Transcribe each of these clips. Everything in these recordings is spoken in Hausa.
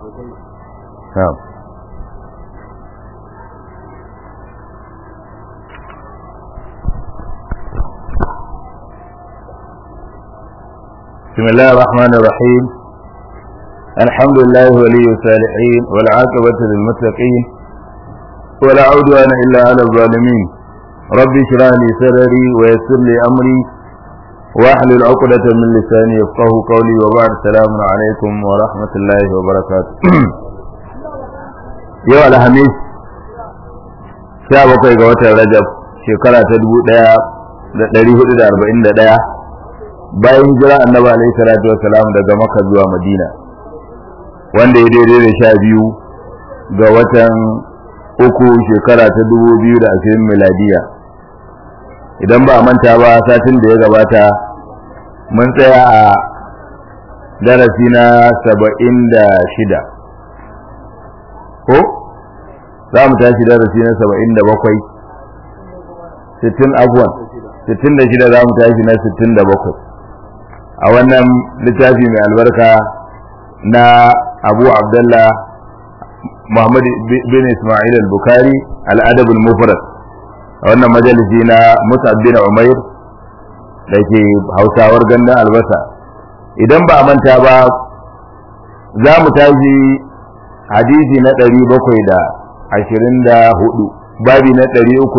بسم الله الرحمن الرحيم الحمد لله ولي الصالحين والعاقبة للمتقين ولا عدوان إلا على الظالمين رب اشرح لي صدري ويسر لي أمري واحلل عقدة من لساني يفقهوا قولي وبعد السلام عليكم ورحمة الله وبركاته يوم الخميس 17 ga watan Rajab shekara ta 1441 bayan hijira annabi alaihi salatu wassalam daga Makka zuwa Madina wanda ya daidai da 12 ga watan uku shekara ta 2020 miladiya. Idan ba a manta ba satin da ya gabata mun tsaya a darasi na 76 ko za mu tashi darasi na 77 60 afwan 66 za mu tashi na 67 a wannan littafi mai albarka na Abu Abdullah Muhammad bin Ismail al-Bukhari al-Adab al-Mufrad a wannan majalisi na Mus'ab bin Umair da ke Hausawar Gandun Albasa. Idan ba a manta ba za mu tashi hadisi na 724 babi na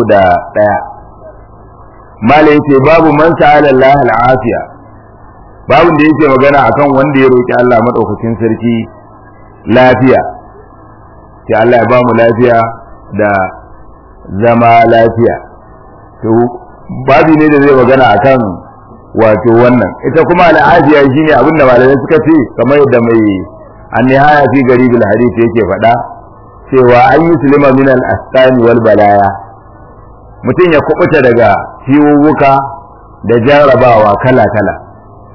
301 mala yace babu man sa'ala Allah al-afiya, babun da yake magana akan wanda ya roki Allah madaukakin sarki lafiya, sai Allah ya ba mu lafiya da zama lafiya. To babi ne da zai magana akan wato wannan. Ita kuma al-afiya shine abin da malamai suka ce, kamar yadda mai an-nihaya fi garibil hadith yake faɗa cewa an yuslima min al-asqani wal balaya, mutum ya kubuta daga ciwuwuka da jarrabawa kala-kala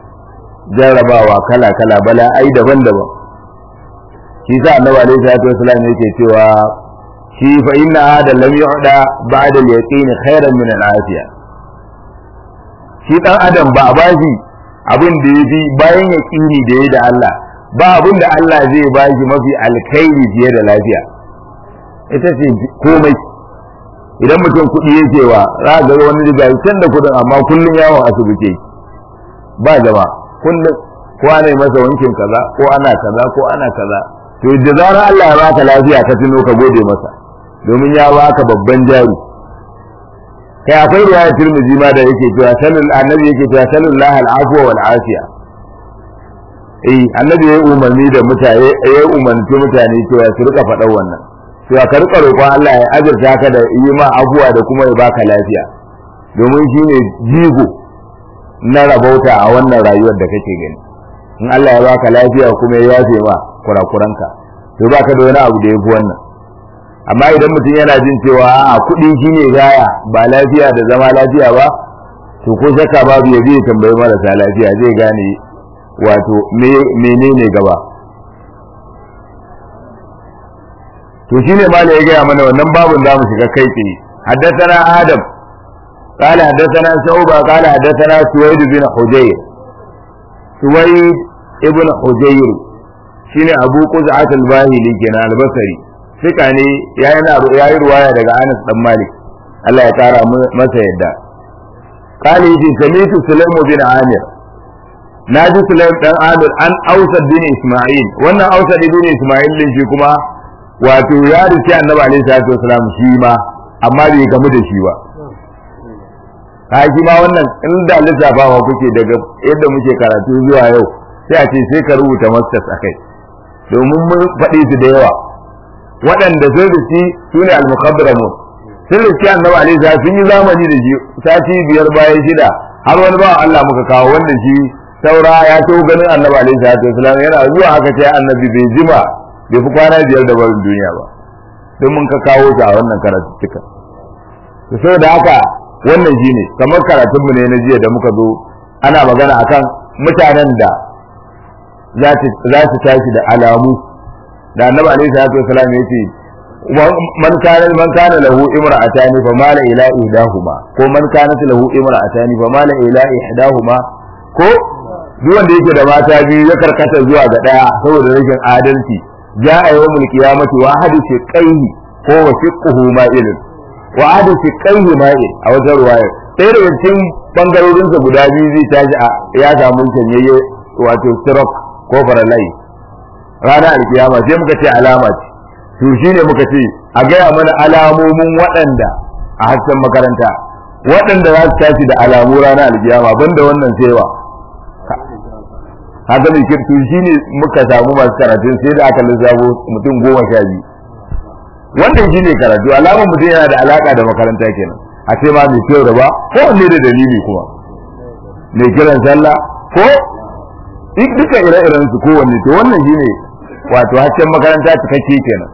bala'ai daban-daban. shi sa annabi alaihi salatu wasallam yake cewa shi fa inna hada lam yu'da ba'da al-yaqin khairan min al-afiya. Shi dan adam ba a bashi abin da yafi bayan yaqini da yayi da Allah, ba abin da Allah zai bashi mafi alkhairi fiye da lafiya. Ita ce komai. Idan mutum kuɗi yake wa za ga wani riga can da kuɗin amma kullun yawon asibiti ba gaba, kullun ko ana yi masa wankin kaza ko ana kaza. To da zarar Allah ya baka lafiya ka tuno ka gode masa, domin ya baka babban jari. Kai akwai riwaya Tirmidhi ma da yake cewa annabi yake cewa sallallahu al-afwa wal afiya. Annabi ya umarni da mutane, ya umarci mutane cewa su rika faɗa wannan, cewa ka rika roƙon Allah ya azurta ka da yi ma afuwa da kuma ya baka lafiya, domin shine jigo na rabauta a wannan rayuwar da kake gani. In Allah ya baka lafiya kuma ya yafe ma kurakuranka, to baka da wani abu da yafi wannan. Amma idan mutum yana jin cewa a kuɗi shine gaya ba lafiya da zama lafiya ba, to ko shakka babu ya je tambayi marasa lafiya zai gane wato menene gaba. To shine ma ya gaya mana wannan babun za mu shiga kai tsaye. Haddathana Adam قال حدثنا شعبة قال حدثنا سويد بن حجير. سويد ابن حجير shine Abu Quz'at al-Bahili kenan al-Basri, fika ne yayi ruwaya daga Anas dan Malik, Allah ya kara masa yadda. Qali fi samitu Sulaim bin Amir, naji Sulaim dan Amir an Ausad bin Isma'il. Wannan Ausad bin Isma'il din shi kuma wato ya dace Annabi alaihi salatu wasalam shi ma, amma bai gamu da shi ba. Kaji ma wannan inda lissafawa kuke daga yadda muke karatu zuwa yau, sai a ce sai ka rubuta masters akai, domin mun faɗi su da yawa. Waɗanda sun rici su ne al-mukhadramun, sun rici Annabi alaihi salatu sun yi zamani da shi sati 5 bayan 6, har wani ba Allah muka kawo wanda shi saura ya to ganin Annabi alaihi salatu wasallam yana zuwa aka ce Annabi bai jima bai fi kwana 5 da barin duniya ba, don mun ka kawo shi a wannan karatu cika. To saboda haka wannan shine kamar karatunmu ne na jiya da muka zo ana magana akan mutanen da za su tashi da alamu da Annabi alaihi salatu wasallam yace man kana lahu imra'atani fa mala ila ihdahuma, ko man kanat lahu imra'atani fa mala ila ihdahuma, ko duk wanda yake da mata biyu ya karkata zuwa ga daya saboda rashin adalci ja'a yawmul qiyamati wa ahadu shiqqaihi ko wa shiqquhu ma'ilun wa ahadu shiqqaihi ma'il a wajen ruwaya sai daga cikin bangarorin sa guda biyu zai tashi ya samu shanyayye wato stroke ko faralai ranar alkiyama sai muka ce alama ce to shine muka ce a gaya mana alamomin waɗanda a hasken makaranta waɗanda za su tashi da alamu ranar alkiyama banda wannan saiwa haka mai kirki shine muka samu masu karatun sai da aka lissafo mutum 12 wannan shine karatu alamar mutum yana da alaka da makaranta kenan a ce ma mai kyau da ba ko wanne da dalili kuma mai kiran sallah ko duka ire-iren su kowanne to wannan shine wato hasken makaranta cikakke kenan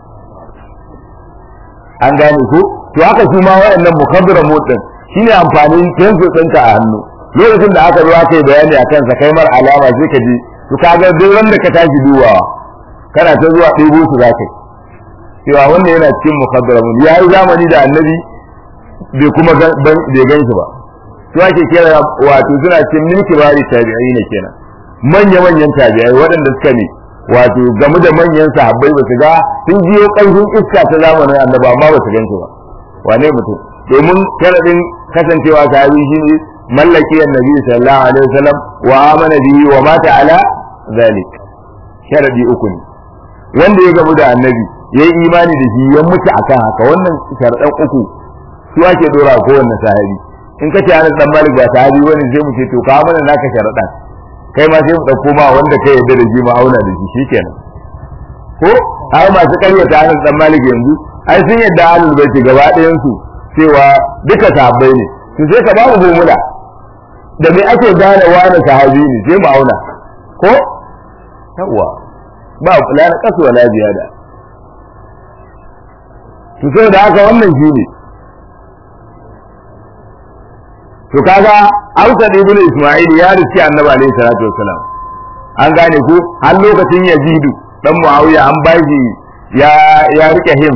an gane ko to haka su ma wayannan mukaddara motsin shine amfanin kensu tsinka a hannu lokacin da aka zo aka yi bayani a kansa kai mar alama sai ka ji to kaga duk wanda ka tashi duwawa kana ta zuwa ɗebo su zaka yi cewa wannan yana cikin mukaddara mun yayi zamani da annabi bai kuma bai ganshi ba to ake kira wato suna cikin milki bari tabi'ai ne kenan manya-manyan tabi'ai waɗanda suka ne wato game da manyan sahabbai ba su ga sun jiyo ƙarfin iska ta zamanin annabi amma ba su ganshi ba wane mutum domin sharadin kasancewa sahabi shine mallaki annabi sallallahu alaihi wasallam wa amana bihi wa mata ala zalik sharadi uku ne wanda ya gamu da annabi yayi imani da shi ya mutu akan haka wannan sharadan uku su ake dora ko wannan sahabi in ka ce Anas dan Malik ba sahabi wani zai mu ce to ka mana naka sharadan kai ma sai mu dauko ma wanda kai yarda da shi ma auna da shi shikenan ko har masu karyata Anas dan Malik yanzu ai sun yadda ahlul baiti gaba ɗayan su cewa duka sahabbai ne to sai ka ba mu gumula da me ake gane wani sahabi ne sai mu auna ko yawa ba la na kasu wala ziyada to sai da haka wannan shine to kaga Ausad ibn Isma'il ya riski Annabi alaihi salatu wassalam an gane ku har lokacin Yazidu dan Muawiya an bashi ya rike him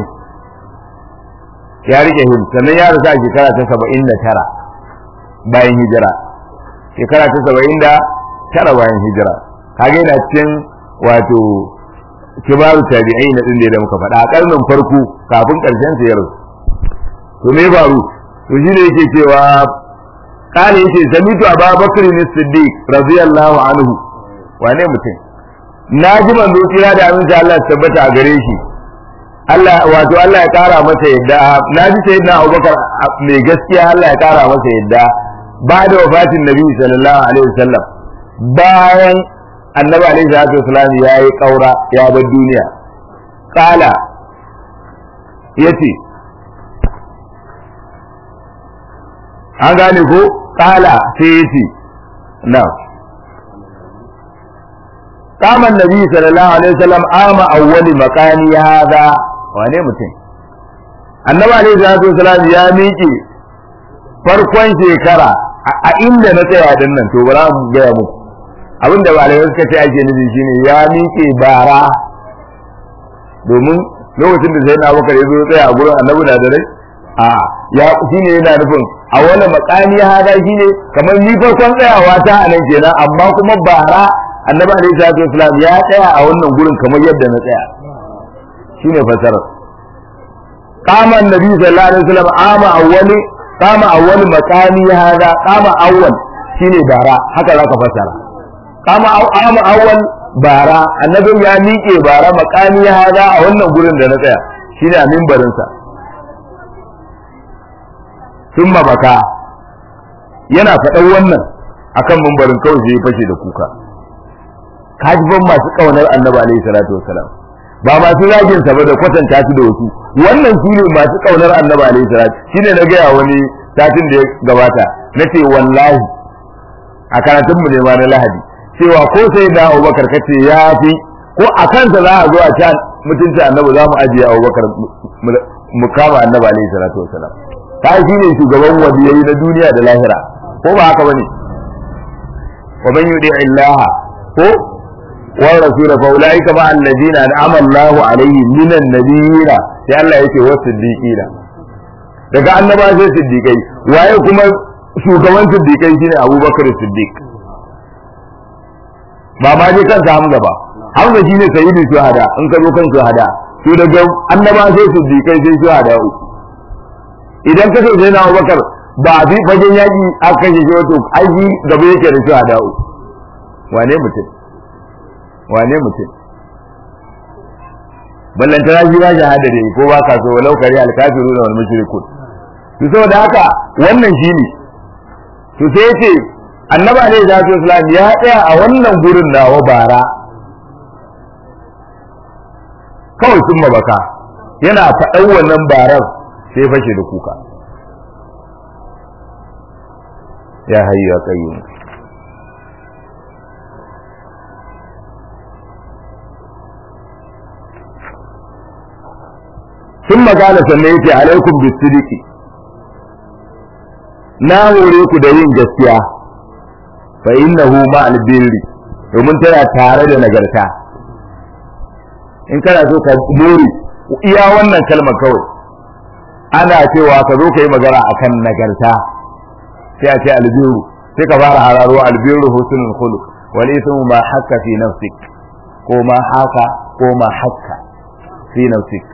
sannan ya rasa shekara ta 79 bayan hijira shekara ta 79 bayan hijira kage yana cikin wato kibaru tabi'ai na din da muka faɗa a karnin farko kafin karshen sa ya rasu to me faru to shi ne yake cewa kale yake samitu Abubakar as-Siddiq radiyallahu anhu wane mutum naji manzo kira da aminci Allah tabbata a gare shi Allah ya kara masa yadda naji sayyidina Abubakar mai gaskiya Allah ya kara masa yadda ba da wafatin Nabi sallallahu alaihi wasallam bayan Annabi alaihi salatu wasallam yayi kaura ya bar duniya kala yace an gane ko kala sai yace na kama Nabi sallallahu alaihi wasallam ama awwali makani hada wane mutum Annabi alaihi salatu wasallam ya miƙe farkon shekara a inda na tsaya din nan to bara mu ga muku abinda malamai suka ce ake nufi shine ya miƙe bara domin lokacin da sai na Abubakar ya zo tsaya a gurin Annabi da dare ya shine yana nufin a wani makani hada shine kamar ni farkon tsayawa ta anan kenan amma kuma bara Annabi alaihi salatu wasallam ya tsaya a wannan gurin kamar yadda na tsaya shine fasarar qama annabi sallallahu alaihi wasallam qama awwal makani hada qama awwal shine bara haka zaka fasara qama awwal bara annabi ya miƙe bara makani hada a wannan gurin da na tsaya shine a mimbarin sa thumma baka yana faɗan wannan akan mimbarin kawai sai ya fashe da kuka kajibin masu kaunar annabi alaihi salatu wasalam ba masu ragin sa ba da kwatanta su da wasu wannan shine masu kaunar annabi alaihi salatu shine na ga wani satin da ya gabata nace wallahi a karatun mu ne ma na Lahadi cewa ko sai da Abubakar kace yafi ko a kansa za a zo a ci mutunci annabi za mu ajiye Abubakar mu kama annabi alaihi salatu wasalam kai shine shugaban waliyai na duniya da lahira ko ba haka bane wa man yudi illaha ko والرسول فاولئك مع الذين انعم الله عليهم من النبيين sai Allah yake wa siddiqina daga annaba sai siddiqai waye kuma shugaban siddiqai shine Abubakar Siddiq ba ma je kansa Hamza ba Hamza shine sayyidu shuhada in ka zo kan shuhada to daga annaba sai su bi kai sai shuhada idan ka sai na Abubakar ba a fi fagen yaki aka yi wato aiki gaba yake da shuhada wane mutum ballantana shi ba shahada ne ko ba ka so walau kari alkafiruna wal mushrikun to saboda haka wannan shine to sai yace annabi alaihi salatu wasallam ya tsaya a wannan gurin nawa bara kawai sun mabaka yana faɗan wannan barar sai fashe da kuka ya hayyu ya qayyum ثم قال سنيتي عليكم بالصدق na hore ku da yin gaskiya fa innahu ma'al birri domin tana tare da nagarta in kana so ka more iya wannan kalmar kawai ana cewa ka zo ka yi magana akan nagarta sai a ce albiru sai ka fara hararo albiru husnul khuluq wal ithmu ma hakka fi nafsik ko ma haka ko ma hakka fi nafsik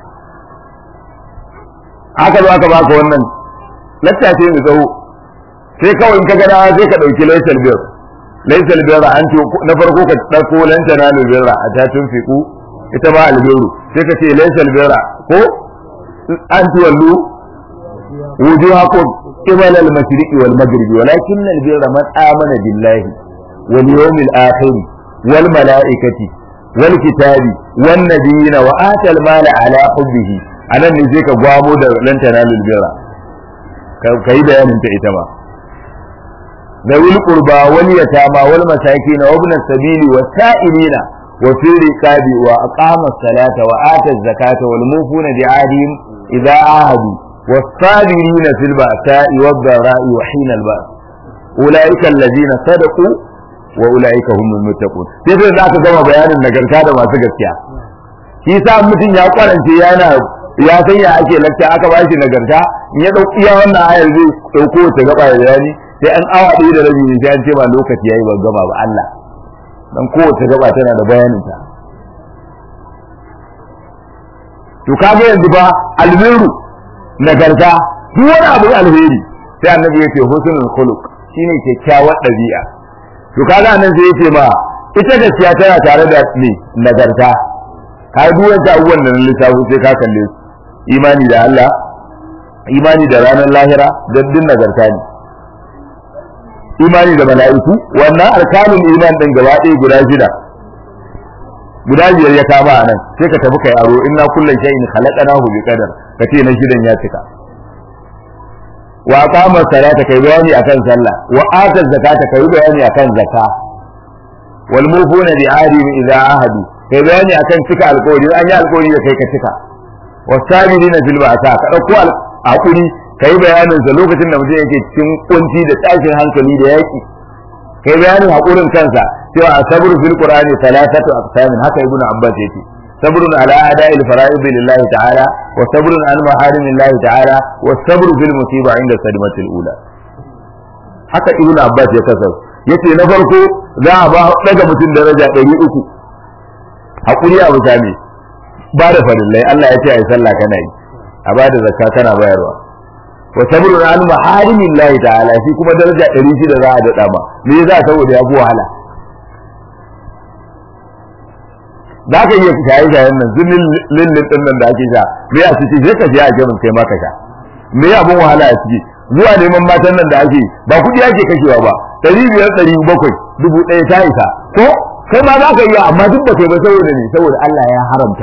aka zo aka baka wannan latta ce mai tsawo sai kawai in ka gada sai ka dauki laysal bir an ce na farko ka dauko lantana ne birra a ta tunfiku ita ba albiru sai ka ce laysal birra ko an tuwallu wujuhakum qibala al-mashriqi wal maghribi walakin al-birra man amana billahi wal yawmil akhir wal malaikati wal kitabi wan nabiyina wa atal mala ala hubbihi anan ne sai ka gwamo da lantana lil birra kai bayanin ta ita ba ذوي القربى واليتامى والمساكين وابن السبيل والسائلين وفي الرقاب وأقام الصلاة وآتى الزكاة والموفون بعهدهم إذا عاهدوا والصابرين في البأساء والضراء وحين البأس أولئك الذين صدقوا وأولئك هم المتقون. كيف ذاك كما بيان النجركا da masu gaskiya. Shi sa mutum ya kwarance yana ya san ya ake lakta aka ba shi nagarta in ya dauki ya wannan ayar zai dauko ta gaba da bayani sai an awa ɗaya da rabi ne sai an ce ba lokaci yayi ban gama ba Allah dan kowace gaba tana da bayanin ta to kage yanzu ba almiru nagarta duk wani abu alheri sai annabi ya ce husnul khuluq shine kyakkyawar dabi'a to kaga nan sai ya ce ma ita gaskiya tana tare da ni nagarta kai duk wanda abubuwan da lissafi sai ka kalle su imani da Allah imani da ranar lahira da din nagarta ne imani da mala'iku wannan arkanul iman din gaba ɗaya guda biyar ya kama anan sai ka tafi kai aro inna kullu shay'in khalaqnahu bi qadar kace na shidan ya cika wa aqama salata kai bayani akan sallah wa ata zakata kai bayani akan zakka wal mufuna bi ahdi idza ahadu kai bayani akan cika alƙawari an yi alƙawari da kai ka cika wasabirina fil ba'sa ka dauko hakuri kai bayanin sa lokacin da mutum yake cikin kunci da tashin hankali da yaki kai bayanin hakurin kansa cewa asabru fil qur'ani thalathatu aqsam haka ibnu abbas yake sabrun ala ada'il fara'id lillahi ta'ala wa sabrun an maharimillahi ta'ala wa sabru fil musiba inda sadmatil ula haka ibnu abbas ya kasar yace na farko za a ba daga mutum daraja 300 hakuri a mutane ba da farillai Allah ya ce ai sallah kana yi a ba da zakka kana bayarwa wa sabrun an maharimillahi ta'ala shi kuma daraja 600 za a dada ma me yasa saboda ya fi wahala za ka iya shaye-shayen nan zunin lillin din nan da ake sha me a ciki sai ka je a gemin kai ma ka sha me abun wahala a ciki zuwa neman matan nan da ake ba kuɗi ake kashewa ba 500 700 1000 ta isa ko kai ma za ka iya amma duk da kai ba saboda ne saboda Allah ya haramta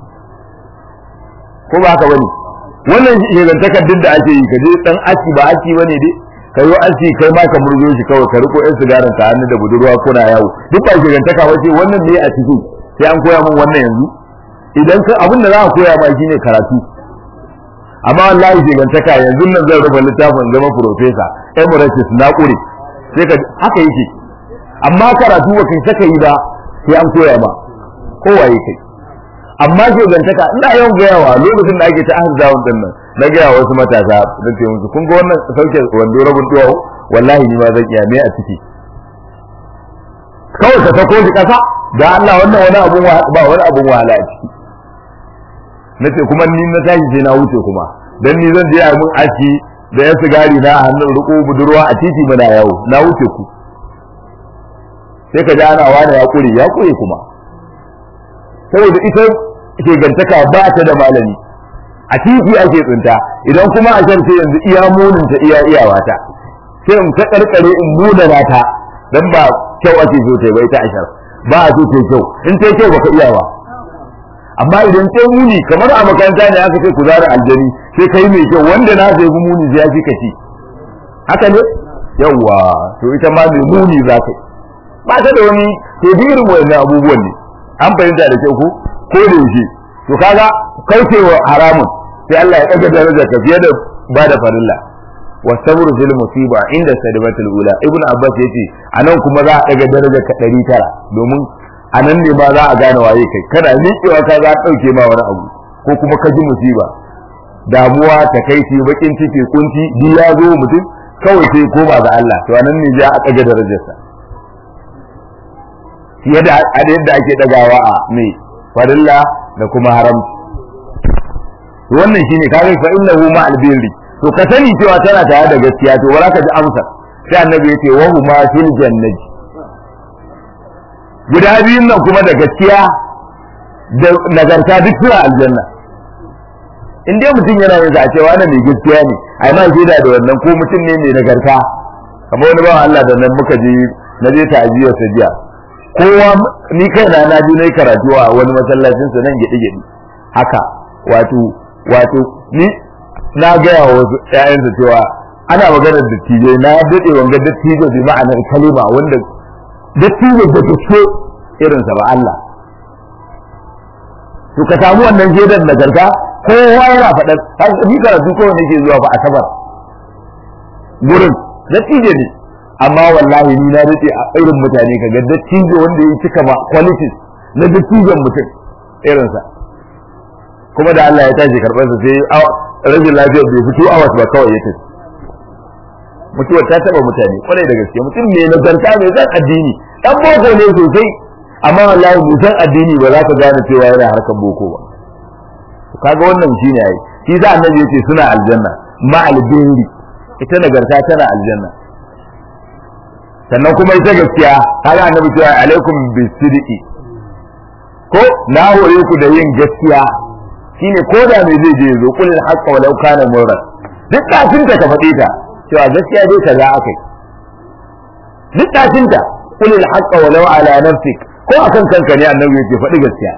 ko ba haka bane wannan shigantakar duk da ake yi ka je dan aski ba aski bane dai ka yi aski kai ma ka murzo shi kawai ka riko ɗan sigarin ka hannu da budurwa kuna yawo duk ba shigantaka ba ce wannan ne a ciki sai an koya min wannan yanzu idan ka abin da za a koya ma shine karatu amma wallahi shigantaka yanzu nan zan rubuta littafin zama professor emeritus na ƙure sai ka haka yake amma karatu ba kai saka yi ba sai an koya ma kowa yake amma shigantaka ina yawan gayawa lokacin da ake ta ahzawun din nan na gaya wasu matasa da ce musu kun ga wannan sauke wando rabin duwawo wallahi ni ma zan iya me a ciki kawai ka sako shi kasa da Allah wannan wani abun ba wani abun wahala a ciki nace kuma ni na tashi sai na wuce kuma dan ni zan je a mun aski da ya sigari na hannun ruku budurwa a titi muna yawo na wuce ku sai ka ji ana wani ya kure kuma saboda ita ke gantaka ba ta da malami a titi ake tsinta idan kuma a sharce yanzu iya munin ta iya iyawata sai in ta karkare in muna ta dan ba kyau ake so ta bai ta ashar ba a so ta kyau in ta kyau baka iya ba amma idan ta muni kamar a makaranta ne aka ce ku zara aljani sai kai mai kyau wanda na sai muni sai ya fi kaci haka ne yawa to ita ma mai muni za ka ba ta da wani tebirin wannan abubuwan ne an fahimta da kyau ko da yaushe to kaga kaucewa haramun sai Allah ya daga darajar ka fiye da ba da farilla wasabru fil musiba inda sadibatul ula ibnu abbas yace anan kuma za a daga darajar ka 900 domin anan ne ba za a gane waye kai kana miƙewa ka za a dauke ma wani abu ko kuma ka ji musiba damuwa takeici bakin ciki kunci bi ya zo mutum kawai sai koma ga Allah to anan ne za a daga darajar sa fiye da yadda ake dagawa a mai farilla da kuma haramci wannan shine kage fa innahu ma albirri to ka sani cewa tana tare da gaskiya to wala ka ji amsa sai annabi yace wa huma fil jannati guda biyun nan kuma da gaskiya da nagarta duk suna aljanna in dai mutum yana yin a cewa wannan mai gaskiya ne ai ma shaida da wannan ko mutum ne mai nagarta kamar wani bawan Allah da nan muka je na je ta'aziyar sa jiya kowa ni kaina na ji nayi karatu a wani masallacin sa nan gidi haka wato ni na gaya wa wasu ƴaƴansa cewa ana maganar dattijai na daɗe wanga dattijo bi ma'anar kalima wanda dattijo da gaske irinsa ba Allah to ka samu wannan shedar nagarta kowa yana faɗar ni karatu kowa nake zuwa ba asabar gurin dattijo ne amma wallahi ni na daɗe a irin mutane kaga dattijo wanda ya cika ma qualities na dattijon mutum irinsa kuma da Allah ya tashi karɓar sa sai rajin lafiyar bai fito awas ba kawai ya tafi mutuwar ta taba mutane kwarai da gaske mutum ne nagarta mai san addini dan boko ne sosai amma wallahi mai san addini ba za ka gane cewa yana harkar boko ba kaga wannan shine ai shi da annabi yace suna aljanna ma albirri ita nagarta tana aljanna sannan kuma ita gaskiya kaga annabi cewa alaikum bisidqi ko na hore ku da yin gaskiya shine ko da me zai je zo kullu haqqa walau kana murra duk kafin ta faɗe ta cewa gaskiya dai kaza akai duk kafin ta kullu haqqa walau ala nafsik ko akan kanka ne annabi yake faɗi gaskiya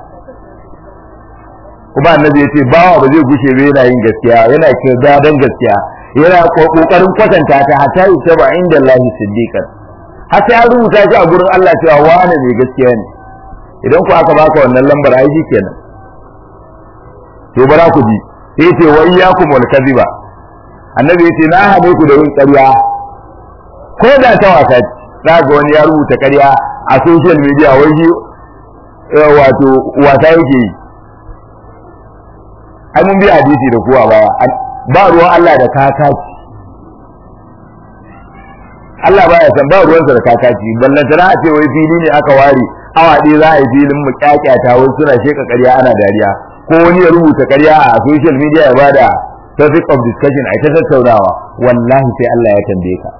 kuma annabi yace bawa ba zai gushe ba yana yin gaskiya yana kirda dan gaskiya yana kokarin kwatanta ta hatta yusaba inda Allah siddiqan hatta ya rubuta shi a gurin Allah cewa wani mai gaskiya ne idan ku aka baka wannan lambar ai kenan to bara ku ji sai ce wa iyyakum wal kadhiba annabi yace na hade ku da yin ƙarya ko da ta wasa za ga wani ya rubuta ƙarya a social media wai shi wato wata yake yi ai mun bi hadisi da kuwa ba ruwan Allah da kakaci Allah baya san ba ruwansa da kakaci ballantana a ce wai fili ne aka ware awa ɗaya za a yi filin mu kyakyata wai suna sheka ƙarya ana dariya ko wani ya rubuta ƙarya a social media ya bada topic of discussion a ta tattaunawa wallahi sai Allah ya tambaye ka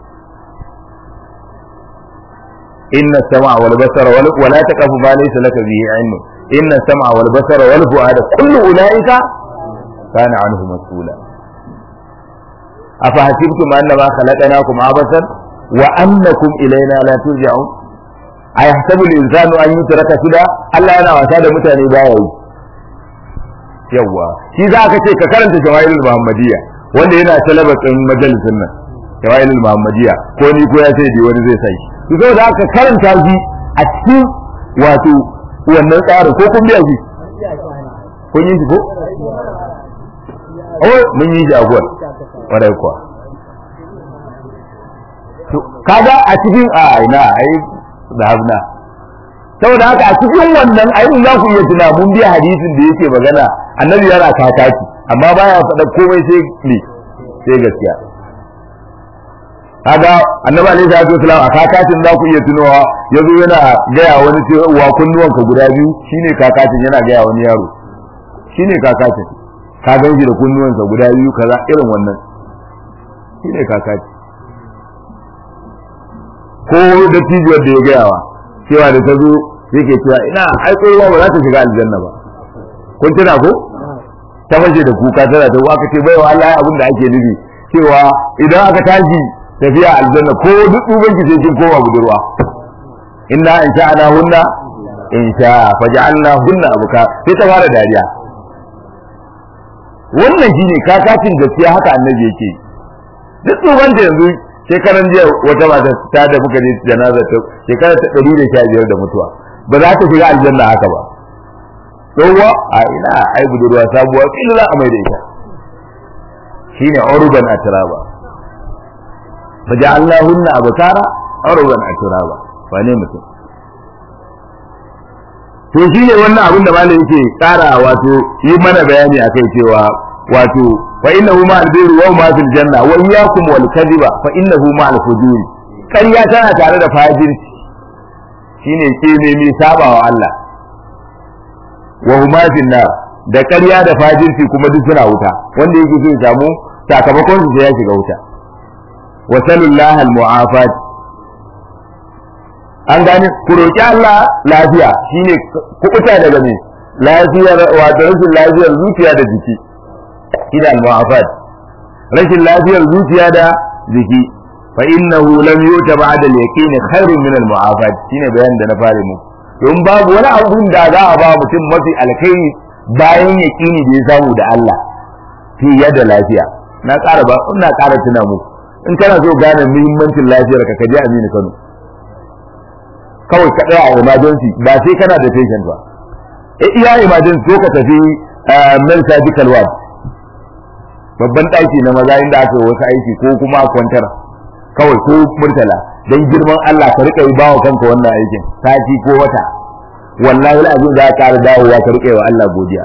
inna sam'a wal basara wala taqfu ma laysa laka bihi ilm inna sam'a wal basara wal fu'ada kullu ulaika kana anhu mas'ula afa hasibtum annama khalaqnakum abasan wa annakum ilayna la turja'un ayahsabu al-insanu an yutraka suda Allah yana wasa da mutane baya yi yawa shi za ka ce ka karanta shawailul muhammadiyya wanda yana talabatin majalisin nan shawailul muhammadiyya ko ni ko ya sai dai wani zai sai to sai da ka karanta shi a cikin wato wannan tsarin ko kun biya shi kun yi shi ko oh mun yi shi a gwal warai kuwa to kaga a cikin ina ai da habna saboda haka a cikin wannan ayin za ku iya tuna mun biya hadisin da yake magana annabi yana kakaki amma baya faɗa komai sai ne sai gaskiya kaga annabi alaihi salatu wasallam a kakatin za ku iya tunowa yazo yana gaya wani cewa kunnuwanka guda biyu shine kakatin yana gaya wani yaro shine kakatin ka ganji da kunnuwansa guda biyu kaza irin wannan shine kakatin ko da tijiyar da ya gayawa cewa da ta zo yake cewa ina ai kowa ba za ta shiga aljanna ba kun tuna ko ta fashe da kuka tana ta aka ce baiwa Allah abin da ake nufi cewa idan aka tashi tafiya aljanna ko duk duban ki sai kin koma budurwa inna in sha'ana hunna in sha faj'alna hunna abuka sai ta fara dariya wannan shine kakacin gaskiya haka annabi yake duk duban da yanzu shekaran jiya wata mata ta da muka je janaza ta shekara ta 115 da mutuwa ba za ta shiga aljanna haka ba tsohuwa a ina ai budurwa sabuwa kila za a mai da ita shine urban atraba faja'alnahunna abkara urban atraba wane mutum to shine wannan abin da malai yake tsara wato yi mana bayani akai cewa wato fa innahu ma al-birru wa ma fil janna wa iyyakum wal kadhiba fa innahu ma al-fujuri ƙarya tana tare da fajirci shine ke ne mai sabawa Allah wa huma fil nar da ƙarya da fajirci kuma duk suna wuta wanda yake so ya samu sakamakon su sai ya shiga wuta wa sallallahu al-mu'afat an gane ku roki Allah lafiya shine kubuta daga me lafiyar wato rashin lafiyar zuciya da jiki shine al-mu'afat rashin lafiyar zuciya da jiki fa innahu lam yuta ba'da al-yaqin khairun min al-mu'afat shine bayanin da na fare muku don babu wani abun da za a ba mutum mafi alkhairi bayan yaqini da ya samu da Allah fiye da lafiya na ƙara ba ina ƙara tuna muku in kana so gane muhimmancin lafiyar ka kaje Aminu Kano kawai ka tsaya a emergency ba sai kana da patient ba iya emergency ko ka tafi men surgical ward babban ɗaki na maza inda aka yi wasu aiki ko kuma kwantar kawai ko murtala dan girman Allah ka rika yi bawa kanka wannan aikin sati ko wata wallahi alazim za ka ƙara dawowa ka rika yi wa Allah godiya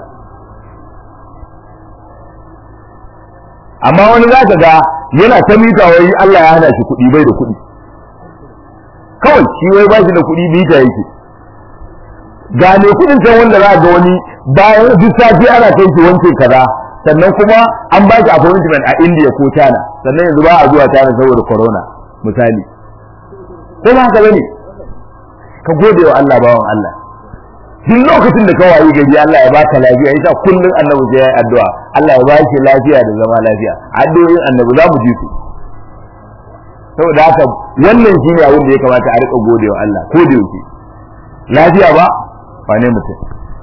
amma wani za ka ga yana ta mita wai Allah ya hana shi kuɗi bai da kuɗi kawai shi wai ba shi da kuɗi mita yake ga ne kuɗin can wanda za ga wani bayan duk sati ana kai shi wanke kaza sannan kuma an ba shi appointment a India ko China sannan yanzu ba a zuwa China saboda corona misali ko ba haka bane ka gode wa Allah bawan Allah duk lokacin da ka wayi gari Allah ya baka lafiya yasa kullun annabi sai ya addu'a Allah ya ba shi lafiya da zama lafiya addu'o'in annabi za mu ji su saboda haka wannan shine abin da ya kamata a rika gode wa Allah ko da yake lafiya ba ne mutum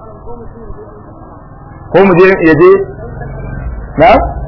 ko mu je yaje na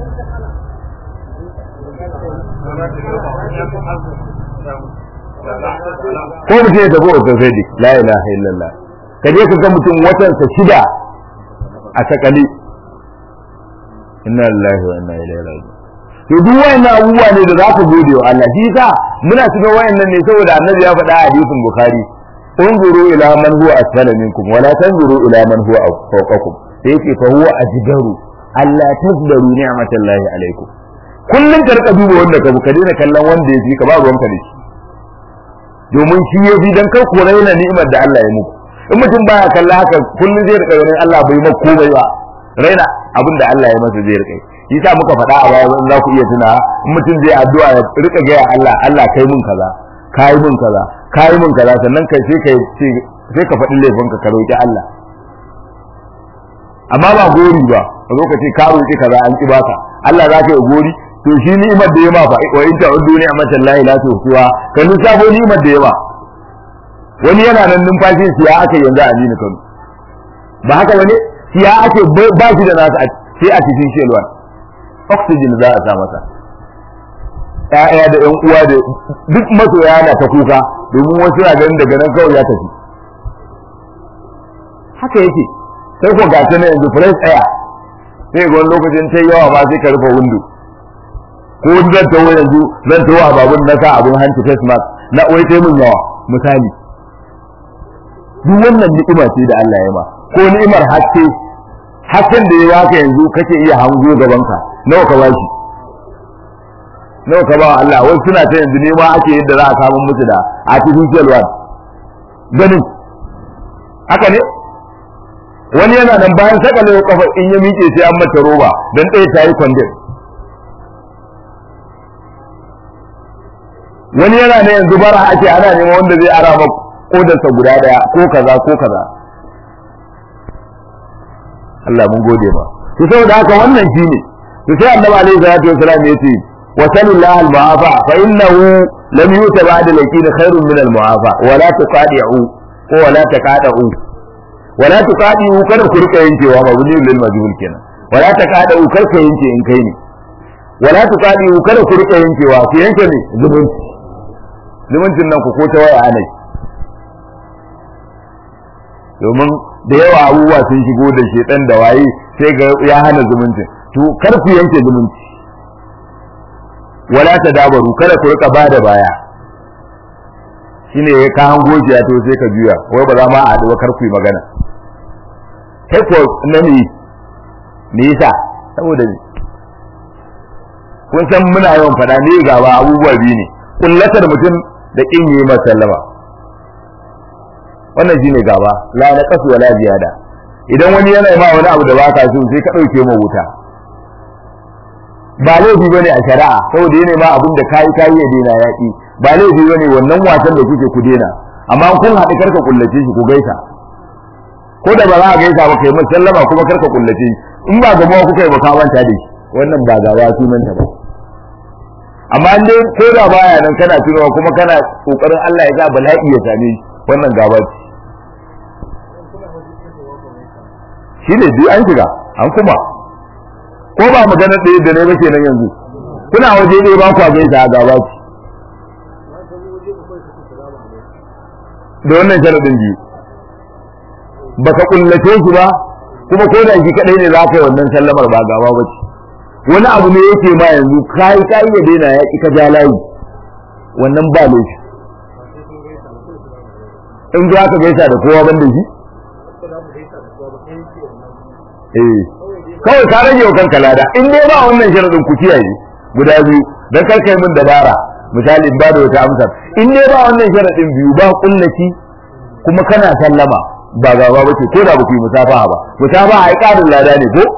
ko mu je da go orthopedic la ilaha illallah kaje ka ga mutum watan sa 6 a sakali inna lillahi wa inna ilaihi raji'un to duk wayannan abubuwa ne da zaka gode wa Allah shi sa muna cikin wayannan ne saboda annabi ya faɗa a hadisin bukhari unzuru ila man huwa asfala minkum wala tanzuru ila man huwa fawqakum sai yake fa huwa ajdaru alla tazdaru ni'matallahi alaikum kullun ka rika duba wanda ka daina kallon wanda ya fi ka ba ruwanka da shi domin shi ya fi dan kar ku raina ni'imar da Allah ya muku in mutum baya kalla haka kullun zai rika ganin Allah bai maka komai ba raina abin da Allah ya masa zai rika yasa muka faɗa a baya za ku iya tuna mutum zai addu'a ya rika ga Allah Allah kai mun kaza kai mun kaza kai mun kaza sannan kai sai ka faɗi laifin ka roki Allah amma ba gori ba a lokaci ka roki kaza an ki baka Allah za ka yi gori to shi ni'imar da ya ma fa wa in ta'uddu ni'matallahi la tuhsuha kan sabo ni'imar da ya ma wani yana nan numfashin siya aka yanzu a Aminu Kano ba haka bane siya ake ba shi da nasu sai a cikin shelwa oxygen za a sa masa ƴaƴa da ƴan uwa da duk masoya na ta kuka domin wasu na ganin daga nan kawai ya tafi haka yake sai ko ga ta yanzu fresh air sai ga wani lokacin ta yawa ma sai ka rufe window ko zan tawo yanzu zan tawo a babun na sa abun hanci face mask na wai sai mun yawa misali duk wannan ni'ima ce da Allah ya ma ko ni'imar hasken da ya baka yanzu kake iya hango gaban ka nawa ka bashi nawa ka ba Allah wai suna ta yanzu ne ma ake yadda za a samu musu da artificial one ganin haka ne wani yana nan bayan sakale kafa in ya miƙe sai an mata roba dan ɗaya ta yi kwandin wani yana ne yanzu bara ake ana neman wanda zai ara maka kodarsa guda daya ko kaza ko kaza Allah mun gode ba to saboda haka wannan shine to sai Annabi alaihi salatu wasallam yace wa sallallahu al-mu'afa fa innahu lam yuta ba'da laqina khairun min al-mu'afa wa la tuqadi'u ko wa la taqadu wa la tuqadi'u kada ku rika yankewa ba wani lil majhul kenan wa la taqadu kar ka yanke in kai ne wa la tuqadi'u kada ku rika yankewa ku yanke ne zumuncin nan ku ko ta waya anai domin da yawa abubuwa sun shigo da shedan da waye sai ga ya hana zumuncin to kar ku yanke zumunci wala tadabaru kada ku rika bada baya shine ka hango shi to sai ka juya wai ba za ma a haɗu ba kar ku yi magana kai ko nani me yasa saboda kun san muna yawan fada ne gaba abubuwa biyu ne kullatar mutum da kin yi masa sallama wannan shine gaba la na kasu wala ziyada idan wani yana ma wani abu da baka so sai ka dauke mu wuta ba laifi bane a shari'a saboda yana ma abin da kai ya dena yaki ba laifi bane wannan wasan da kuke ku dena amma kun haɗu karka kullace shi ku gaisa ko da ba za a gaisa ba kai masa sallama kuma karka kullace shi in ba gaba kuka yi ba ka manta da shi wannan ba gaba sunanta ba amma dai ko da baya nan kana tunawa kuma kana kokarin Allah ya sa bala'i ya same shi wannan gaba ce shi ne duk an shiga an kuma ko ba magana ɗaya da ne ba kenan yanzu kuna waje ne ba ku a gaisa a gaba ce da wannan sharadin biyu baka kullace shi ba kuma ko da shi kadai ne za ka yi wannan sallamar ba gaba ba ce wani abu ne yake ma yanzu kai ya daina ya ki ka ja layi wannan ba laifi in za ka gaisa da kowa ban da shi kawai ka rage wa kanka lada in dai ba wannan sharadin ku kiyaye guda biyu dan kar kai mun dabara misali in ba da wata amsar in dai ba wannan sharadin biyu ba kullaci kuma kana sallama ba gaba bace ko da ba ku yi musafaha ba musafaha ai karin lada ne ko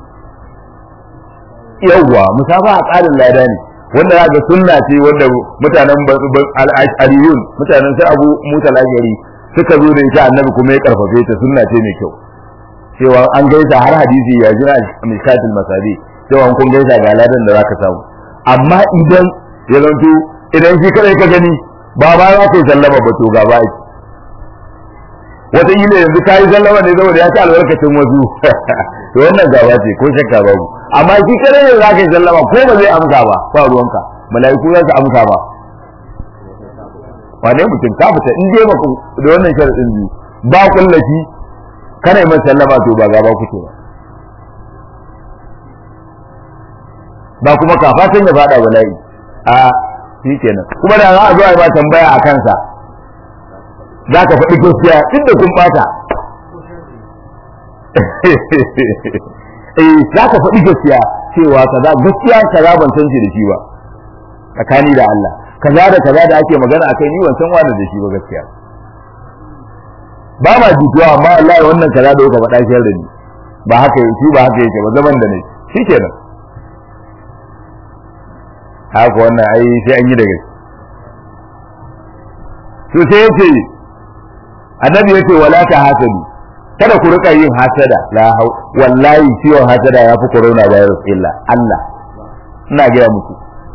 yawwa musafaha karin lada ne wanda zaka sunna ce wanda mutanen al-ash'ariyun mutanen sai Abu Musa al-Ash'ari suka zo da ita annabi kuma ya karfafe ta sunna ce mai kyau cewa an gaisa har hadisi ya jira al-mikatul masadi cewa kun gaisa ga ladan da zaka samu amma idan ya zanto idan shi kadai ka gani ba za ka yi sallama ba to gaba yake wata yi ne yanzu ka yi sallama ne saboda ya ci albarkacin wasu to wannan gaba ce ko shakka babu amma shi kadai ne za ka yi sallama ko ba zai amsa ba ba ruwanka mala'iku za su amsa ba wane mutum ka fita in dai baka da wannan sharadin biyu ba kullaci kana yi sallama to ba gaba kuke ba kuma ka fatan ya fada bala'i a shi kenan kuma da za a zo a yi ba tambaya a kansa za ka faɗi gaskiya inda kun bata za ka faɗi gaskiya cewa kaza gaskiya kaza ban san shi da shi ba tsakani da Allah kaza da kaza da ake magana akai ni ban san wani da shi ba gaskiya ba ma jituwa amma Allah wannan kaza da kuka faɗa shi da ni ba haka shi ba haka yake ba zaman da ne shikenan haka wannan ai sai an yi da gaske to sai yace annabi yace wala ta hasadu kada ku rika yin hasada la wallahi ciwon hasada ya fi corona virus illa Allah ina ga muku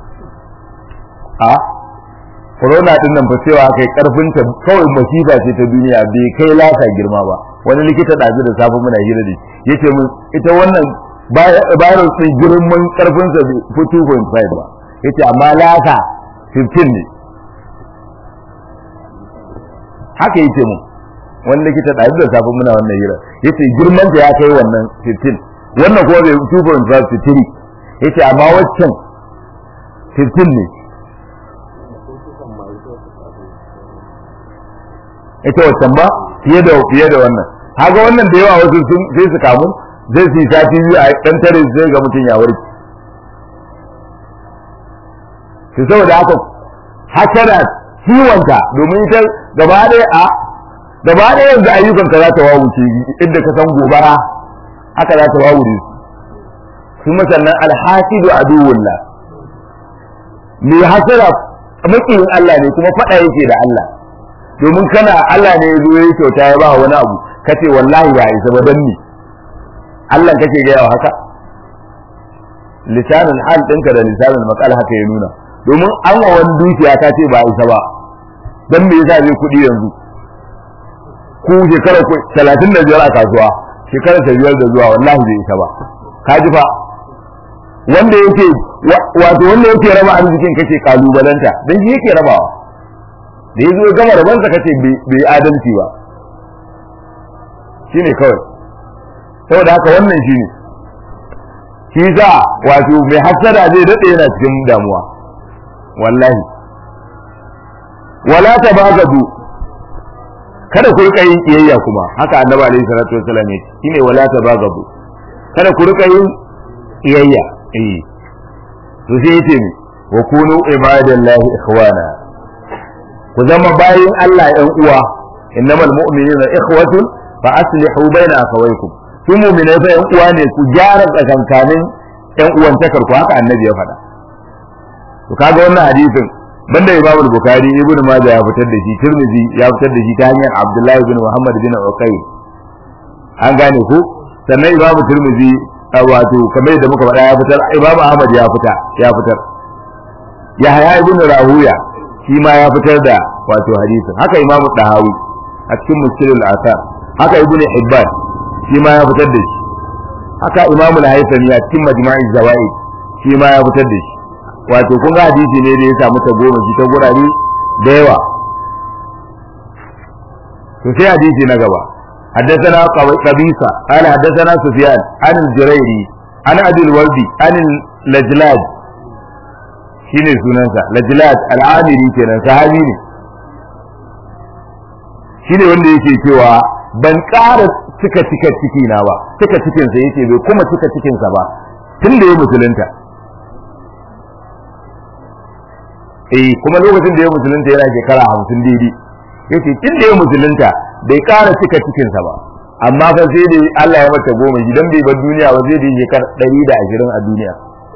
a corona din nan fa cewa kai karfin ta kawai masifa ce ta duniya bai kai lasa girma ba wani likita dazu da safe muna hira da yace mun ita wannan virus din girman karfin sa 2.5 ba yace amma lasa 15 ne haka yace mun wani likita dazu da safe muna wannan hira yace girman ta ya kai wannan 15 wannan kuma bai 2.5 yace amma waccan 15 ne ita wancan ba fiye da wannan haka wannan da yawa wasu sun sai su kamu zai su sati biyu a dan tare sai ga mutun ya warke to saboda haka hasada ciwonta domin ita gaba ɗaya yanzu ayyukanka za ta wawuce inda ka san gobara haka za ta wawure su kuma sannan alhasidu aduwullah mai hasara makiyin Allah ne kuma faɗa yake da Allah domin kana Allah ne ya zo ya kyauta ya ba wani abu kace wallahi ba isa ba dan ni Allah kake ga yawa haka lisanul hal ɗinka da lisanul maqal haka ya nuna domin an wa wani dukiya ka ce ba isa ba dan me yasa zai kuɗi yanzu ku shekara 35 a kasuwa shekara 5 da zuwa wallahi bai isa ba ka ji fa wanda yake wato wanda yake raba arzikin kace kalubalanta dan shi yake rabawa da yazo ya gama rabansa kace bai adalci ba shine kawai saboda haka wannan shine shi za wato mai hasada zai dade yana cikin damuwa wallahi wala tabagadu kada ku rika yin kiyayya kuma haka annabi alaihi salatu wasallam ne shine wala tabagadu kada ku rika yin kiyayya to sai yace ni wa kunu ibadallahi ikhwana ku zama bayin Allah ɗan uwa innamal mu'minuna ikhwatun fa aslihu baina akhawaykum su mu'minai fa ɗan uwa ne ku gyara tsakankanin ɗan uwantakar ku haka annabi ya faɗa to kaga wannan hadisin banda Imam Bukhari Ibn Majah ya fitar da shi Tirmidhi ya fitar da shi ta hanyar Abdullah ibn Muhammad bin Uqayl an gane ku sannan Imam Tirmidhi wato kamar da muka faɗa ya fitar Imam Ahmad ya fitar Yahya ibn Rahuya shi ma ya fitar da wato hadisin haka Imam Tahawi a cikin Mushkilul Athar haka Ibn Hibban shi ma ya fitar da shi haka Imam Al-Haythami a cikin Majma'iz Zawaid shi ma ya fitar da shi wato kun ga hadisi ne da ya samu ta goma shi ta gurare da yawa to sai hadisi na gaba حدثنا قبيصة قال حدثنا سفيان عن الجريري عن أبي الوردي عن اللجلاج شيني سننسى لجلاج العامري كنا صحابي ne shine wanda yake cewa ban ƙara cika ciki na ba cika cikin sa yake bai kuma cika cikin sa ba tun da ya musulunta kuma lokacin da ya musulunta yana shekara 50 daidai yace tun da ya musulunta bai ƙara cika cikinsa ba amma fa sai dai Allah ya mata goma gidan bai bar duniya ba sai dai shekar 120 a duniya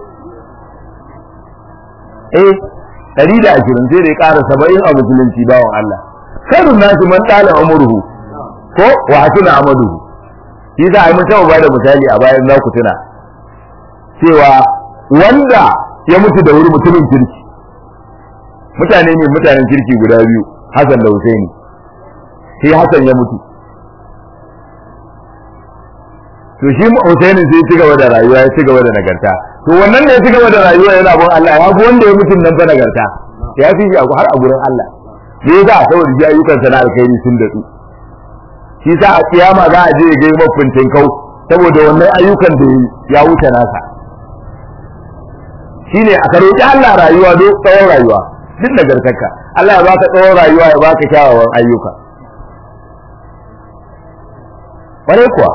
120 sai dai ƙara 70 a musulunci bawon Allah khairun nasi man dala umruhu ko wa hasuna amaluhu shi da ai mun taɓa bada misali a bayan za ku tuna cewa wanda ya mutu da wuri mutumin kirki mutanen kirki guda biyu Hassan da Husaini sai Hassan ya mutu to shi Husaini sai ya ci gaba da rayuwa ya ci gaba da nagarta to wannan da ya ci gaba da rayuwa yana bin Allah ya fi wanda ya mutu nan fa nagarta ya fi shi har a gurin Allah me yasa saboda ji ayyukan sa na alkhairi sun dadu shi sa a kiyama za a je ga mafincin kau saboda wannan ayyukan da ya wuce nasa shine a karoki Allah rayuwa do tsawon rayuwa duk nagartarka Allah ya baka tsawon rayuwa ya baka kyawawan ayyuka bare kuwa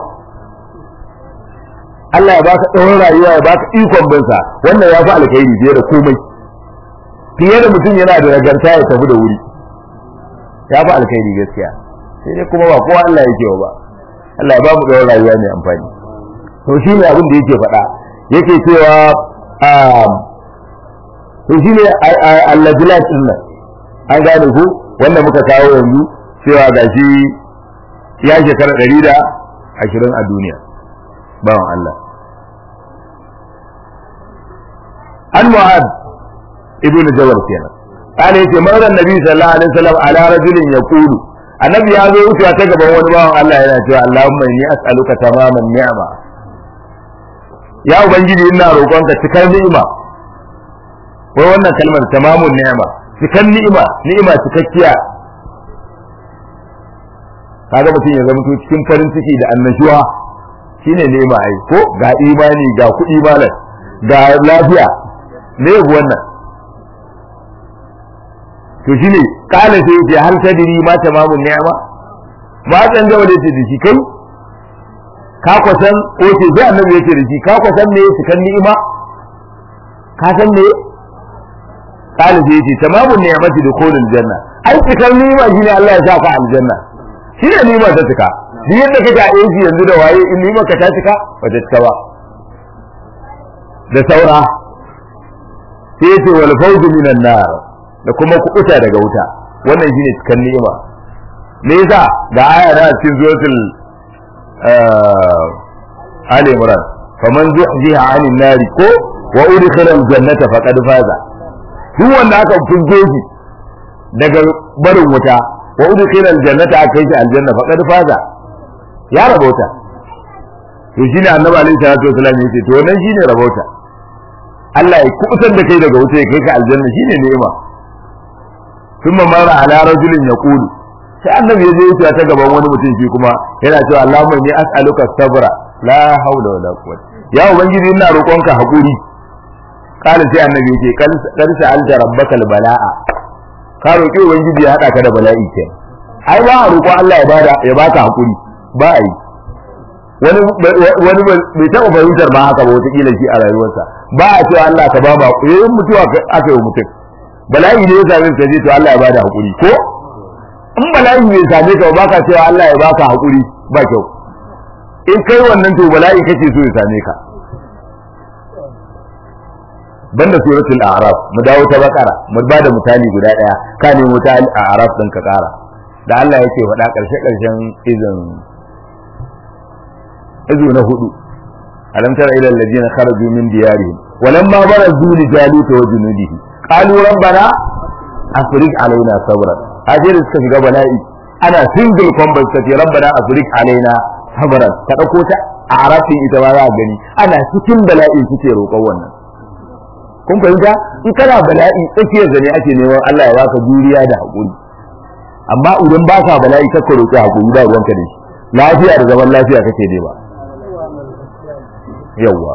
Allah ya baka tsawon rayuwa ya baka ikon binsa wannan ya fi alkhairi fiye da komai fiye da mutum yana da nagarta ya tafi da wuri ya fi alkhairi gaskiya sai dai kuma ba kowa Allah yake ba Allah ya ba mu tsawon rayuwa mai amfani to shi ne abin da yake faɗa yake cewa to shi ne al-lajlat din nan an gane ku wanda muka kawo yanzu cewa gashi ya shekara 120 a duniya bawan Allah an Mu'ad ibn Jabal kenan kana yace marar Nabi sallallahu alaihi wasallam ala rajulin yaqulu annabi ya zo wucewa ta gaban wani bawan Allah yana cewa Allahumma inni as'aluka tamaman ni'ma ya ubangiji ina roƙonka cikar ni'ima wai wannan kalmar tamamun ni'ima cikar ni'ima cikakkiya kaga mutum ya zama cikin farin ciki da annashuwa shine ni'ima ai ko ga imani ga kuɗi malam ga lafiya ne wannan to shine kala sai yace hal tadri ma tamamun ni'ima ba san da wanda yace shi kai ka kwasan ko ce sai annabi yace da shi ka kwasan me cikar ni'ima ka san me qala sai yace tamamun ni'mati dukhulul janna ai cikar ni'ima shine Allah ya saka aljanna shine ni'ima ta cika duk yadda kake a yanzu yanzu da waye in ni'ima ka ta cika ba ta cika ba da saura sai yace wal fawzu minan nar da kuma kuɓuta daga wuta wannan shine cikar ni'ima me yasa ga aya da cikin suratul Ali Imran faman zuhziha 'anil nari ko wa udkhila al-jannata faqad faza duk wanda aka fuje shi daga barin wuta wa udkhila al-jannata aka yi aljanna faqad faza ya rabota to shine annabi alaihi salatu wasallam yace to wannan shine rabota Allah ya kubutar da kai daga wuta ya kai ka aljanna shine ni'ima thumma mara ala rajulin yaqulu sai annabi ya je ya ta gaban wani mutum shi kuma yana cewa Allahumma inni as'aluka sabra la hawla wala quwwata ya ubangiji ina roƙonka hakuri kala sai annabi yake kan sa'alta rabbaka albala'a ka roƙi ubangiji ya hada ka da bala'i ke ai ba roƙo Allah ya baka hakuri ba ai wani bai taɓa fahimtar ba haka ba wata kila shi a rayuwarsa ba a cewa Allah ka ba yayin mutuwa aka yi mutum bala'i ne ya same ka je to Allah ya bada hakuri ko in bala'i bai same ka ba ka cewa Allah ya baka hakuri ba kyau in kai wannan to bala'i kake so ya same ka banda suratul a'raf mu dawo ta bakara mu bada misali guda daya ka nemo ta a'raf din ka kara da Allah yake faɗa karshen izu na hudu alam tara ila alladhina kharaju min diyarihim walamma barazu li jalut wa junudihi qalu rabbana afriq alaina sabran ajir suka shiga bala'i ana single combat sai rabbana afriq alaina sabran ka dauko ta a'rafin ita ba za a gani ana cikin bala'i suke roƙon wannan kun fahimta in kana bala'i tsakiyar zane ake neman Allah ya baka juriya da hakuri amma idan baka bala'i ka roƙi hakuri ba ruwanka da shi lafiya da zaman lafiya kake dai ba yawa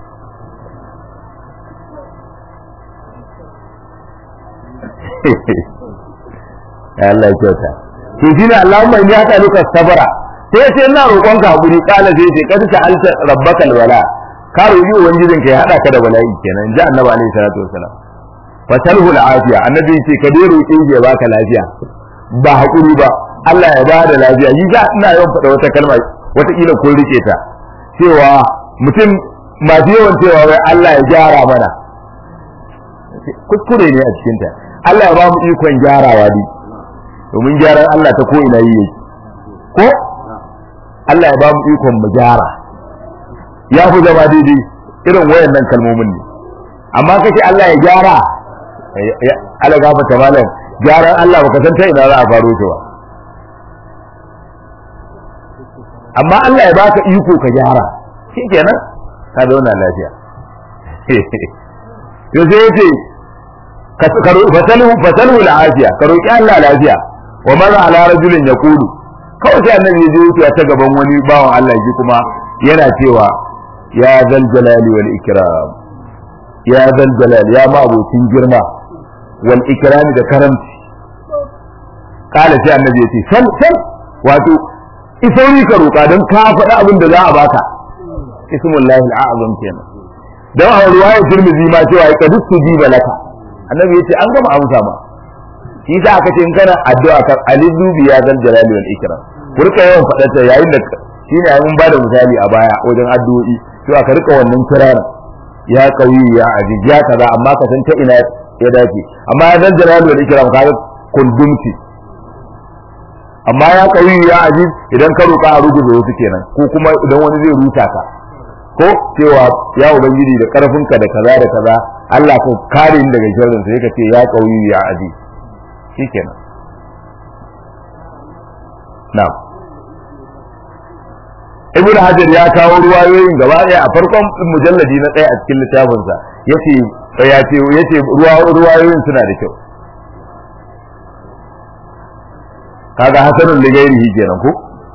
Allah ya kyauta to shine Allahumma inni as'aluka sabra sai sai ina roƙonka hakuri kala sai sai kada ta alta rabbakal wala ka roƙi ubangijinka ya hada ka da bala'i kenan ji annabi alaihi salatu wasalam fatalhu al'afiya annabi ce ka dai roƙi ya baka lafiya ba hakuri ba Allah ya bada lafiya yi ga ina yawan faɗa wata kalma wata kila ko rike ta cewa mutum masu yawan cewa wai Allah ya gyara mana kuskure ne a cikin ta Allah ya ba mu ikon gyarawa dai domin gyaran Allah ta ko ina yi ko Allah ya ba mu ikon mu gyara ya fi zama daidai irin wayannan kalmomin ne amma kace Allah ya gyara Allah gafarta malam gyaran Allah baka san ta ina za a faro ta ba amma Allah ya baka iko ka gyara shikenan ka zauna lafiya to sai yace fasalu al'afiya ka roki Allah lafiya wa man ala rajulin yaqulu kawai sai annabi ya je ta gaban wani bawan Allah ji kuma yana cewa ya zal jalali wal ikram ya zal jalal ya ma abokin girma wal ikram da karamci kala sai annabi ya ce sal wato isauri ka roka don ka faɗa abin da za a baka ismullahi al'azam kenan dan a riwaya Tirmidhi ma cewa ya kadu tujiba laka annabi ya ce an gama amsa ma shi za aka ce in kana addu'a kan alizu bi ya zal jalali wal ikram ku rika yawan faɗa ta yayin da shine mun bada misali a baya wajen addu'o'i to aka rika wannan kiran ya qawi ya aziz ya kaza amma ka san ta ina ya dace amma ya zal jalali wal ikram kaga kundumci amma ya qawi ya aziz idan ka roka a rubuta wasu kenan ko kuma idan wani zai ruta ka ko cewa ya ubangiji da karfinka da kaza da kaza Allah ko kare ni daga sharrin sai ka ce ya qawi ya aziz shikenan na'am Ibn Hajar ya kawo ruwayoyin gaba daya a farkon mujalladi na ɗaya a cikin littafinsa yace ruwayoyin suna da kyau kaga hasanun ligairihi kenan ko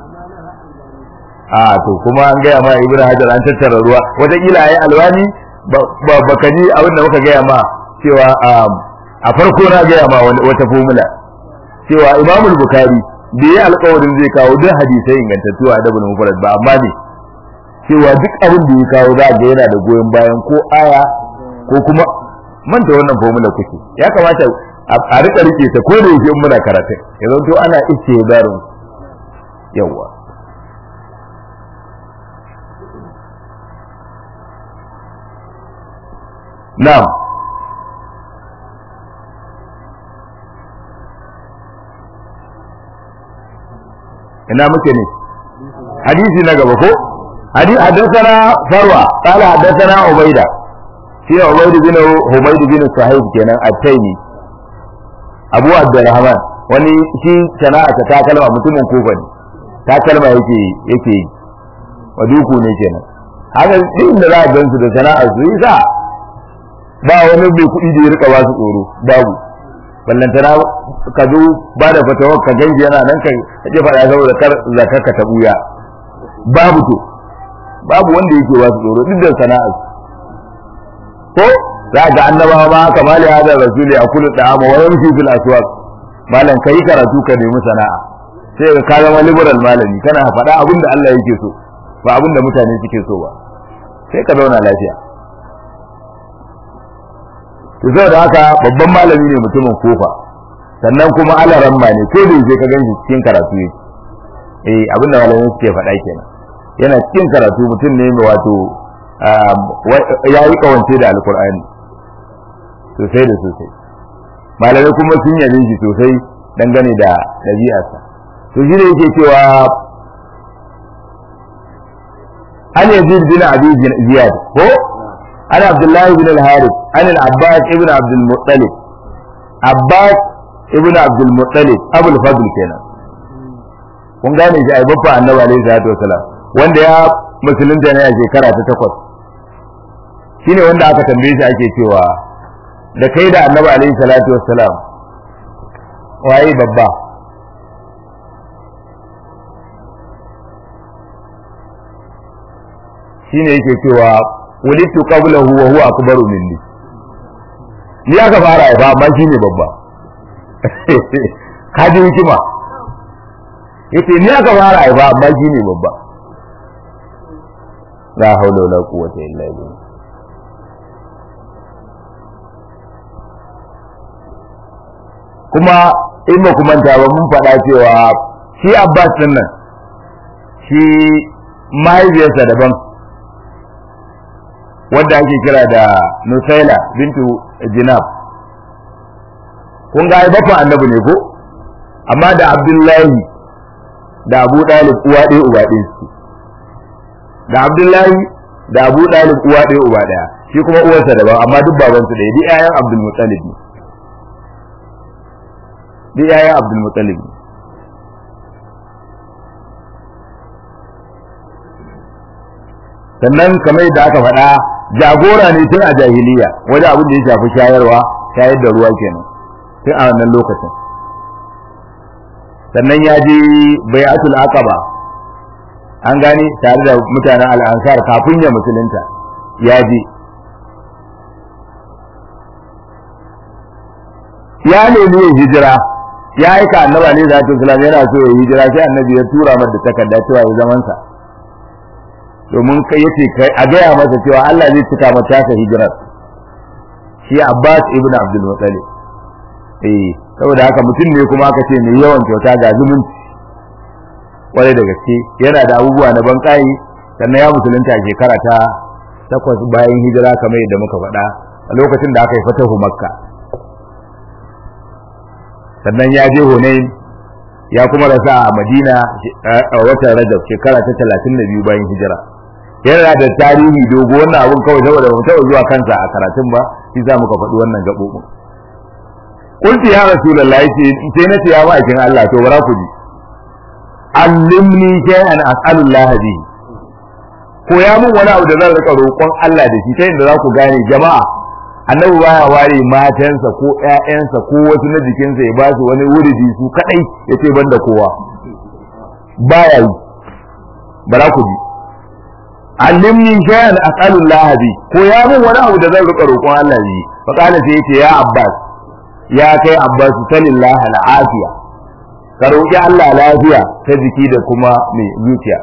to kuma an gaya ma Ibn Hajar an tattara ruwa wataƙila ayi alwani baka ji abin da muka gaya ma cewa a farko na gaya ma wata formula cewa Imam Bukhari bai yi alƙawarin zai kawo duk hadisai ingantattu a Adabul Mufrad ba amma ne cewa duk abin da ya kawo za ga yana da goyon bayan ko aya ko kuma manta wannan formula kuke ya kamata a rika rike ta ko da yake muna karatu yanzu to ana istihdarun yawa na'am ina muke ne hadisi na gaba ko حدثنا فروة قال حدثنا عبيدة في عبيد بن صهيب كان التيمي أبو عبد الرحمن wani shi sana'a ta kalma mutumin Kufa ne ta kalma yake waduku ne kenan haka din da za a gansu da sana'a su yasa ba wani bai kuɗi da ya rika ba su tsoro babu ballantana ka zo ba da fatawa ka ganji yana nan ka je faɗa saboda kar zakar ka ta buya babu to babu wanda yake wasu tsoro duk da sana'a ko za ga annabawa ma haka mali hada rasuli akulu da'ama wa yamshi fil aswaq malan kai karatu ka nemi sana'a sai ka zama liberal malami kana faɗa abin da Allah yake so ba abin da mutane suke so ba sai ka zauna lafiya to zai da haka babban malami ne mutumin Kufa sannan kuma alaramma ne ko da yake ka ganshi cikin karatu yake abin da malamai suke faɗa kenan yana cikin karatu mutum ne mai wato ya yi kawance da alkur'ani sosai da sosai malamai kuma sun yabe shi sosai dangane da ɗabi'arsa to shi ne yake cewa an yazid bin abi ziyad ko an abdullahi bin al-harith an al-abbas ibn abdul muttalib abbas ibn abdul muttalib abul fadl kenan kun gane shi ai babba annabi alaihi salatu wasalam wanda ya musulunta ne a shekara ta 8 shine wanda aka tambaye shi ake cewa da kai da annabi alaihi salatu wassalam waye babba shine yake cewa walitu qablahu wa huwa akbaru minni ni aka fara ba amma shine babba kaji hikima yace ni aka fara ba amma shine babba la haula wala quwwata illa billah kuma in ba kuma ta ba mun faɗa cewa shi Abbas din nan shi mahaifiyarsa daban wanda ake kira da Nusaila bintu Jinab kun ga ai bafa annabi ne ko amma da Abdullahi da Abu Dalib uwa ɗaya uba ɗaya su da Abdullahi da Abu Dalib uwa ɗaya uba ɗaya shi kuma uwarsa daban amma duk babansu ɗaya duk ƴaƴan Abdul Muttalib ne duk ƴaƴan Abdul Muttalib ne sannan kamar yadda aka faɗa jagora ne tun a jahiliya wajen abin da ya shafi shayarwa shayar da ruwa kenan tun a wannan lokacin sannan ya je bai'atul aqaba an gane tare da mutanen al'ansar kafin ya musulunta ya je ya nemi yin hijira ya aika annabi alaihi salatu wasallam yana so ya hijira sai annabi ya tura masa da takarda cewa ya zaman sa domin kai yace kai a gaya masa cewa Allah zai cika masa ta hijirar shi Abbas ibn Abdul Muttalib saboda haka mutum ne kuma aka ce mai yawan kyauta ga zumunci kwarai da gaske yana da abubuwa na banƙayi sannan ya musulunta a shekara ta 8 bayan hijira kamar yadda muka faɗa a lokacin da aka yi fatahu Makka sannan ya je Hunain ya kuma rasa a Madina a watan Rajab shekara ta 32 bayan hijira yana da tarihi dogo wannan abun kawai saboda ba mu taɓa zuwa kansa a karatun ba shi za muka faɗi wannan gaɓoɓin qultu ya rasulullahi sai na ce ya bakin Allah to bara ku ji allimni shay'an as'alullah bihi ko ya mun wani abu da zan rika roƙon Allah da shi ta yadda za ku gane jama'a annabi baya ware matansa ko ƴaƴansa ko wasu na jikinsa ya ba su wani wuridi su kadai yace banda kowa baya yi bara ku ji allimni shay'an as'alullah bi ko ya mun wani abu da zan rika roƙon Allah bi fa kana sai yace ya Abbas ya kai Abbas sallallahu al'afiya ka roƙi Allah lafiya ta jiki da kuma mai zuciya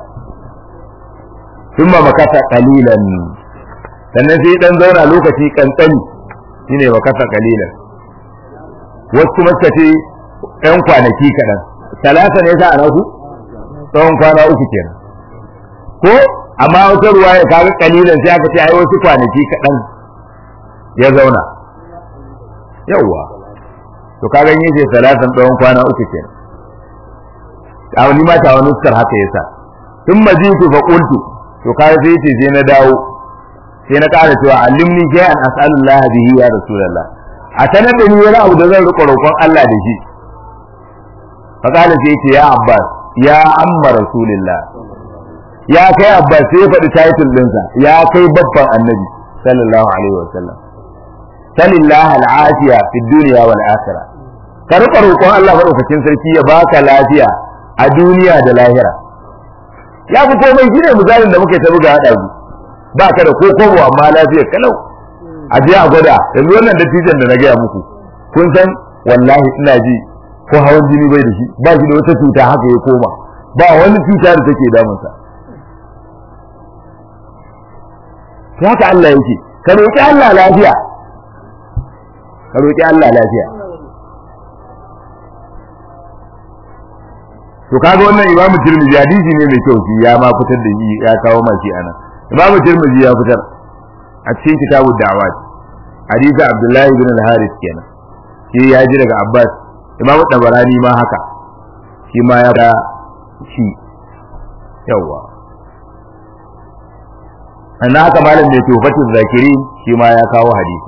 thumma makata qalilan sannan sai dan zauna lokaci kankani shine wa kasa kalilan wasu kuma suka ce ɗan kwanaki kaɗan talata ne sa a nasu tsawon kwana uku kenan ko amma wata ruwa ya kaga kalilan sai aka ce ai wasu kwanaki kaɗan ya zauna yawwa to kaga yin ce talatan tsawon kwana uku kenan a wani mata wani nuskar haka yasa tun majitu fa qultu to kaga sai ce sai na dawo sai na ƙara cewa allimni shay'an as'alullah bihi ya rasulullah a sanar da ni wani abu da zan riƙa roƙon Allah da shi fa kana sai ce ya abbas ya amma rasulullah ya kai abbas sai ya faɗi title ɗinsa ya kai babban annabi sallallahu alaihi wasallam salillah al'afiya fi dunya wal akhirah ka riƙa roƙon Allah madaukakin sarki ya baka lafiya a duniya da lahira ya fi komai shine misalin da muke ta buga hada ku ba ka da kokobo amma lafiyar kalau a je a gwada yanzu wannan dattijan da na gaya muku kun san wallahi ina ji ko hawan jini bai da shi ba shi da wata cuta haka ya koma ba wani cuta da take damunsa to haka Allah yake ka roki Allah lafiya ka roki Allah lafiya to kaga wannan imamu tirmidhi hadisi ne mai kyau shi ya ma fitar da shi ya kawo mashi anan imamu tirmidhi ya fitar a cikin kitabud da'awat hadisi abdullahi ibn al-harith kenan shi ya ji daga abbas imamu tabarani ma haka shi ma ya da shi yawa anna haka malam mai tufatul zakirin shi ma ya kawo hadisi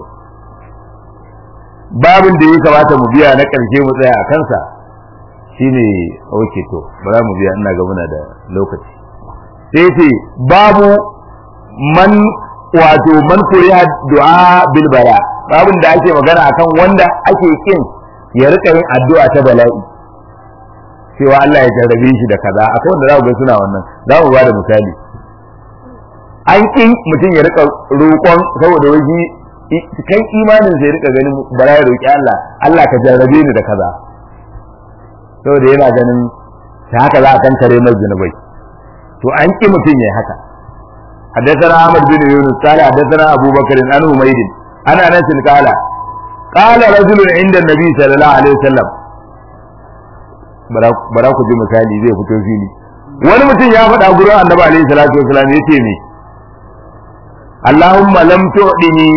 babin da ya kamata mu biya na karshe mu tsaya a kansa shine oke to bara mu biya ina ga muna da lokaci sai ce babu man wato man kuriya du'a bil bala babun da ake magana akan wanda ake kin ya rika yin addu'a ta bala'i cewa Allah ya jarrabe shi da kaza akwai wanda za ku ga suna wannan za mu ba da misali an kin mutum ya rika roƙon saboda waje kai imanin sai rika ganin bara ya roƙi Allah Allah ka jarrabe ni da kaza saboda yana ganin ta haka za a kankare mai zunubai to an ki mutum yayi haka حدثنا أحمد بن يونس قال حدثنا أبو بكر عن حميد عن أنس قال رجل عند النبي صلى الله عليه وسلم bara ku ji misali zai fito fili wani mutum ya faɗa gurin annabi alaihi salatu wasallam yace me Allahumma lam tu'dini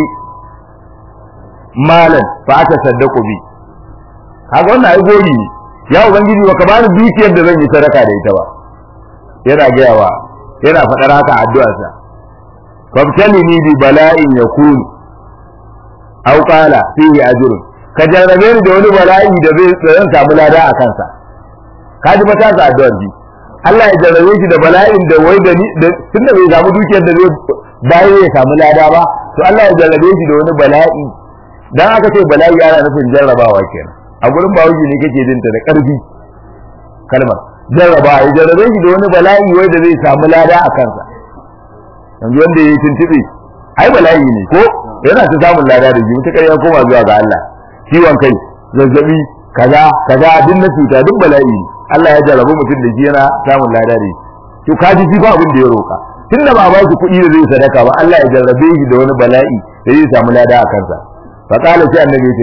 malan fa atasaddaqu bi kaga wannan ai gori ne ya ubangiji baka bani dukiyar da zan yi sadaka da ita ba yana gayawa yana faɗar haka addu'arsa fabtalini bi bala'in yakun aw qala fihi ajr ka jarrabe ni da wani bala'i da zan samu lada a kansa kaji ba ta addu'ar ji Allah ya jarrabe shi da bala'in da wai da ni tunda bai samu dukiyar da zai bayan ya samu lada ba to Allah ya jarrabe shi da wani bala'i dan aka ce bala'i ana nufin jarrabawa kenan a gurin bawuji ne kake jin ta da ƙarfi kalmar jarraba ya jarrabe shi da wani bala'i wai da zai samu lada a kansa yanzu wanda ya yi tuntuɓe ai bala'i ne ko yana ta samun lada da shi mutakar ya koma zuwa ga Allah ciwon kai zazzabi kaza duk na cuta duk bala'i ne Allah ya jarrabu mutum da shi yana samun lada da shi to kaji shi ba abin da ya roka tunda ba ba shi kuɗi da zai sadaka ba Allah ya jarrabe shi da wani bala'i da zai samu lada a kansa fa qala sai annabi ya ce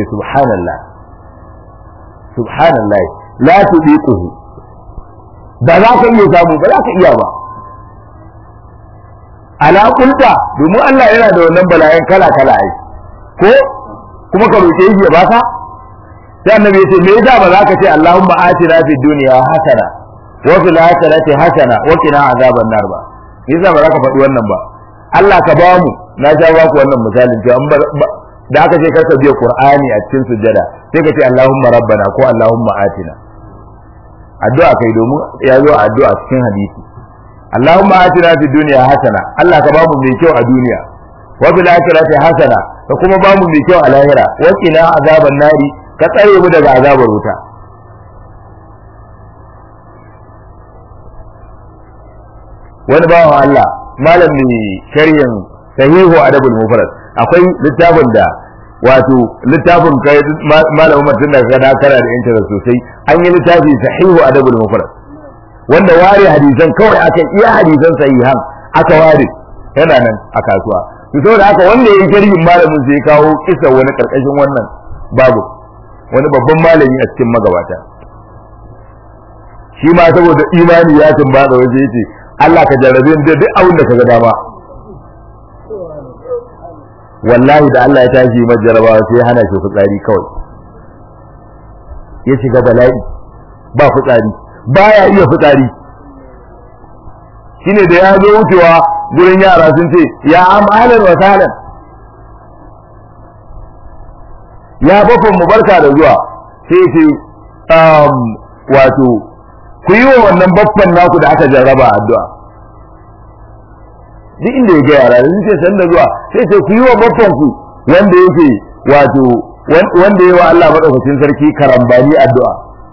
subhanallah la tudiquhu ba za ka iya samu ba za ka iya ba ala kulta domin Allah yana da wannan bala'in kala ai ko kuma ka roke shi ya baka sai annabi ya ce me yasa ba za ka ce Allahumma atina fid dunya hasana wa fil akhirati hasana wa qina azaban nar ba yasa ba za ka faɗi wannan ba Allah ka ba mu na ja ba ku wannan misalin to da aka ce karka biya Qur'ani a cikin sujjada sai ka ce Allahumma rabbana ko Allahumma atina addu'a kai domin ya zo addu'a cikin hadisi Allahumma atina fid dunya hasana Allah ka bamu mai kyau a duniya wa bil akhirati hasana ka kuma bamu mai kyau a lahira wa qina azaban nari ka tsare mu daga azabar wuta wani bawan Allah malami sharhin sahihu adabul mufrad akwai littafin da wato littafin kai malamin mutum da kana kara da interest sosai an yi littafi sahihu adabul mufrad wanda ware hadisan kawai aka iya hadisan sahihan aka ware yana nan a kasuwa to saboda haka wanda yayi sharhin malamin sai kawo kisa wani karkashin wannan babu wani babban malami a cikin magabata shi ma saboda imani ya tumba da waje yace Allah ka jarrabe ni da duk abin da ka ga dama wallahi da Allah ya tashi majarabawa sai hana shi fitsari kawai ya shiga bala'i ba fitsari baya iya fitsari shine da ya zo wucewa gurin yara sun ce ya amalan wa salan ya bafan mu barka da zuwa sai ce wato ku yi wa wannan baffan naku da aka jarraba addu'a duk inda ya ga yara sun ce san da zuwa sai ce ku yi wa baffan ku wanda yake wato wanda yayi wa Allah madaukakin sarki karambani addu'a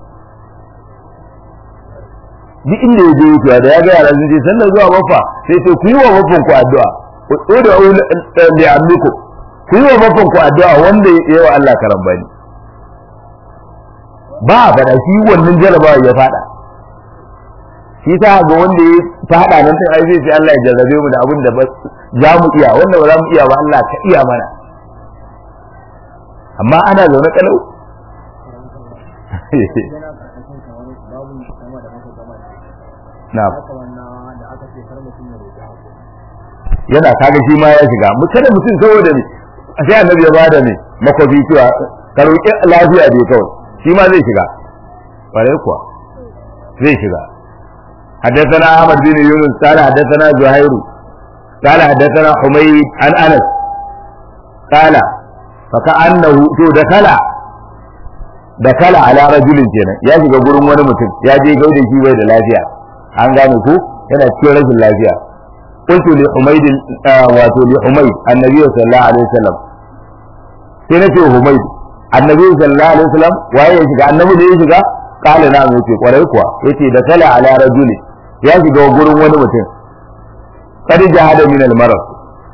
duk inda ya je wucewa da ya ga yara sun ce san da zuwa baffa sai ce ku yi wa baffan ku addu'a ud'u li amlikum ku yi wa baffan ku addu'a wanda yayi wa Allah karambani ba a faɗa shi wannan jarabawa ya faɗa shi ta ga wanda ya faɗa nan sai ai sai Allah ya jarrabe mu da abin da ba za mu iya wanda ba za mu iya ba Allah ka iya mana amma ana zaune kalau na yana kaga shi ma ya shiga mu kada mutum saboda ne sai annabi ya bada ne makofi cewa ka roki lafiya dai kawai shi ma zai shiga bare kuwa zai shiga حدثنا أحمد بن يونس قال حدثنا زهير قال حدثنا حميد عن أنس قال فكأنه دخل على رجل جنا يا شيخ غورن wani mutum ya je gaida shi bai da lafiya an gane ko yana cikin rashin lafiya قلت لحميد wato لحميد النبي صلى الله عليه وسلم sai nace Humayd annabi sallallahu alaihi wasallam waye ya shiga annabi ne ya shiga kala na mu ce kwarai kuwa yace da kala ala rajuli ya shiga gurin wani mutum kadi jahada min al-marad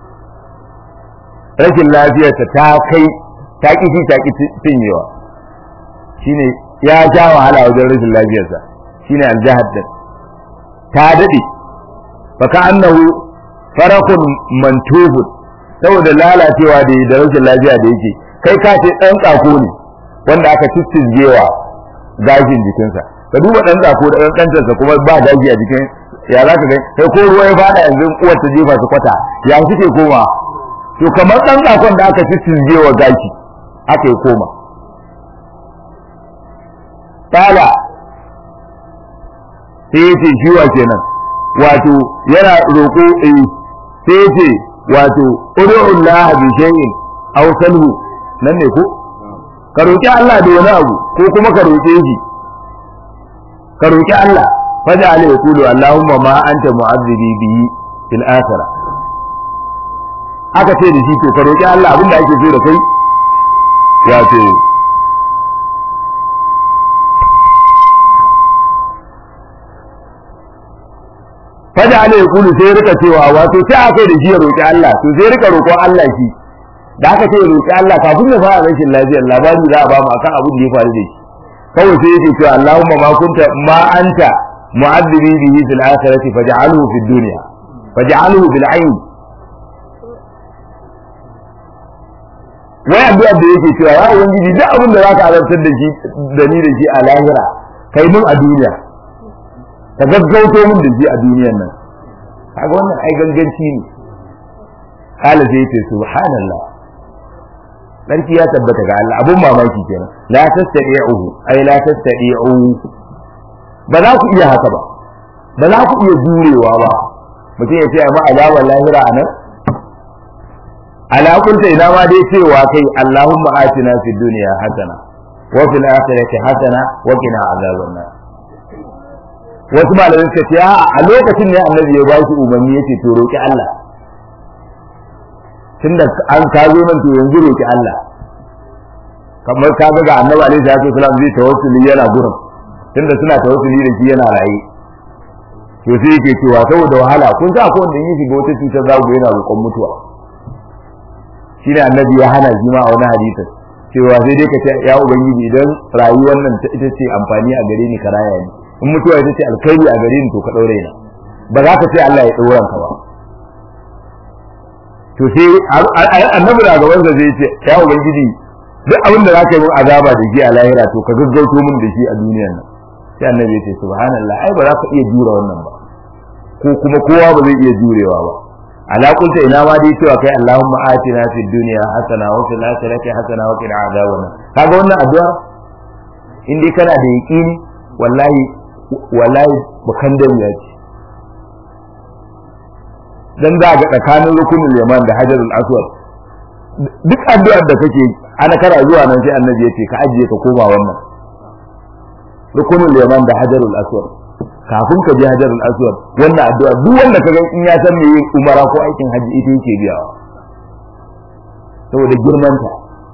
rashin lafiyarsa ta kai ta kici tinyewa shine ya ja wahala wajen rashin lafiyarsa shine al-jahad din ta dade baka annahu farakun mantubun saboda lalacewa da rashin lafiya da yake kai ka ce dan tsako ne wanda aka ciccijewa gashin jikinsa ka duba dan tsako da dan kantarsa kuma ba gashi a jikin ya zaka ga sai ko ruwa ya fada yanzu uwar ta jefa su kwata ya suke koma to kamar dan tsakon da aka ciccijewa gashi aka yi koma tala sai yace shi wa kenan wato yana roko sai yace wato ud'u Allah bi shay'in aw salhu nan ne ko ka roki Allah da wani abu ko kuma ka roke shi ka roki Allah faja alai yaqulu Allahumma ma anta mu'azzibi bihi fil akhirah aka ce da shi to ka roki Allah abinda ake so da kai wato faja alai yaqulu sai rika cewa wato sai aka da shi ya roki Allah to sai rika roƙon Allah shi da aka ce roki Allah kafin ya fara rashin lafiyar labari za a ba mu akan abin da ya faru da shi kawai sai yake cewa Allahumma ma kunta ma anta mu'adhibi bihi fil akhirati faj'alhu fid dunya faj'alhu bil 'ayn wai addu'a da yake cewa ya ubangiji duk abin da zaka azabtar da shi da ni da shi a lahira kai mun a duniya ka gaggauto mun da shi a duniyar nan kaga wannan ai ganganci ne kala sai ce subhanallah sarki ya tabbata ga Allah abun mamaki kenan la tastati'uhu ai la tastati'u ba za ku iya haka ba ba za ku iya jurewa ba mutum ya ce amma azabar lahira anan ala kunta ina ma dai cewa kai Allahumma atina fid dunya hasana wa fil akhirati hasana wa qina azaban nar wasu malamai suka ce a lokacin ne annabi ya ba shi umarni yace to roki Allah tunda an kazo nan to yanzu roki Allah kamar ka ga annabi alaihi salatu wasallam zai tawassuli yana gurin tunda suna tawassuli da shi yana rayi to sai yake cewa saboda wahala kun sa ko wanda yi shiga wata cutar zago yana roƙon mutuwa shine annabi ya hana shi ma a wani hadisi cewa sai dai ka ce ya ubangiji idan rayuwar nan ita ce amfani a gare ni ka raya ni in mutuwa ita ce alkhairi a gare ni to ka daure ni ba za ka ce Allah ya dauran ka ba to sai annabi da gaban sa zai ce ya ubangiji duk abin da zaka yi mun azaba da shi a lahira to ka gaggauto mun da shi a duniyar nan sai annabi ya ce subhanallah ai ba za ka iya jura wannan ba ko kuma kowa ba zai iya jurewa ba ala kunta ina ma dai cewa kai Allahumma atina fid dunya hasana wa fil akhirati hasana wa qina adhaban kaga wannan addu'a in dai kana da yaqini wallahi bakan da ya ce dan za ga tsakanin rukunul yaman da hajarul aswad duk addu'ar da kake ana kara zuwa nan sai annabi ya ce ka ajiye ka koma wannan rukunul yaman da hajarul aswad kafin ka je hajarul aswad wannan addu'a duk wanda ka ga in ya san me yin umara ko aikin haji ita yake biyawa saboda girman ta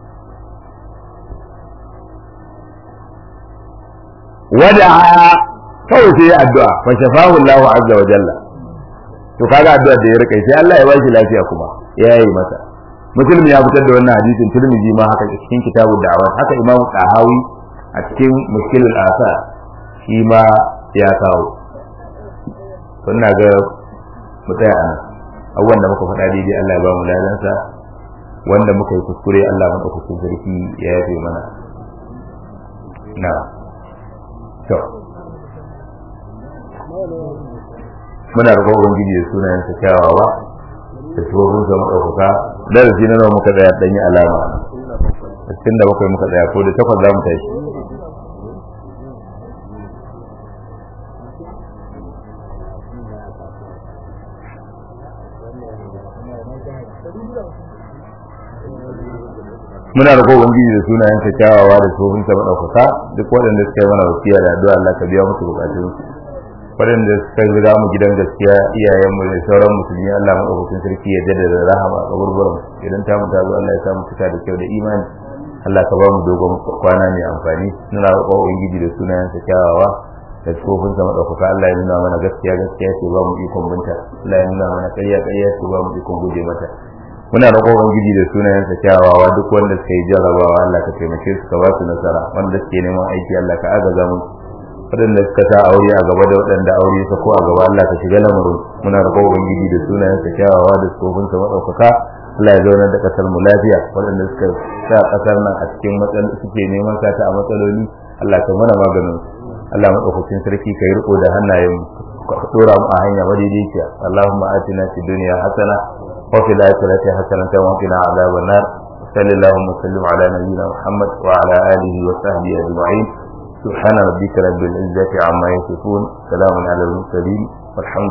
wada kawai sai addu'a fa shafahu Allahu azza wa jalla to kaga addu'a da ya rika sai Allah ya bashi lafiya kuma ya yi masa Muslim ya fitar da wannan hadisin Tirmidhi ma haka cikin kitabud da'awat haka Imam Tahawi a cikin Mushkilul Asar shi ma ya kawo wannan ga mutaya anan abubuwan da muka faɗa daidai Allah ya ba mu ladansa wanda muka yi kuskure Allah mu ɗauka sarki ya yafe mana na to muna roƙon ubangiji da sunayen sa kyawawa da tsohon sa madaukaka darasi na nawa muka tsaya dan yi alama 67 muka tsaya ko da 8 za mu tashi muna roƙon ubangiji da sunayen sa kyawawa da tsohon sa madaukaka duk waɗanda suka yi mana wasiya da addu'a Allah ka biya musu bukatun waɗanda suka riga mu gidan gaskiya iyayenmu da sauran musulmi Allah madaukakin sarki ya jaddada rahama a gurgurun idan ta mu tazo Allah ya samu cika da kyau da imani Allah ka ba mu dogon kwana mai amfani muna roƙon ubangiji da sunayen sa kyawawa da tsofin sa madaukaka Allah ya nuna mana gaskiya gaskiya ce ba mu ikon binta Allah ya nuna mana ƙarya ƙarya ce ba mu ikon guje mata muna roƙon ubangiji da sunayen sa kyawawa duk wanda suka yi jarrabawa Allah ka taimake su ka ba su nasara wanda suke neman aiki Allah ka agaza mu waɗanda suka sa aure a gaba da waɗanda aure ya sako a gaba Allah ka shiga lamarin muna roƙon ubangiji da sunayen sa kyawawa da tsofin sa madaukaka Allah ya zauna da kasar mu lafiya waɗanda suka sa kasar nan a cikin matsaloli suke neman sa ta a matsaloli Allah ka mana maganin Allah madaukakin sarki kai riko da hannayen ka dora mu a hanya madaidaiciya Allahumma atina fid dunya hasana wa fil akhirati hasanatan wa qina adhaban nar sallallahu wa sallim ala nabiyyina Muhammad wa ala alihi wa sahbihi ajma'in سبحان ربك رب العزة عما يصفون سلام على المرسلين والحمد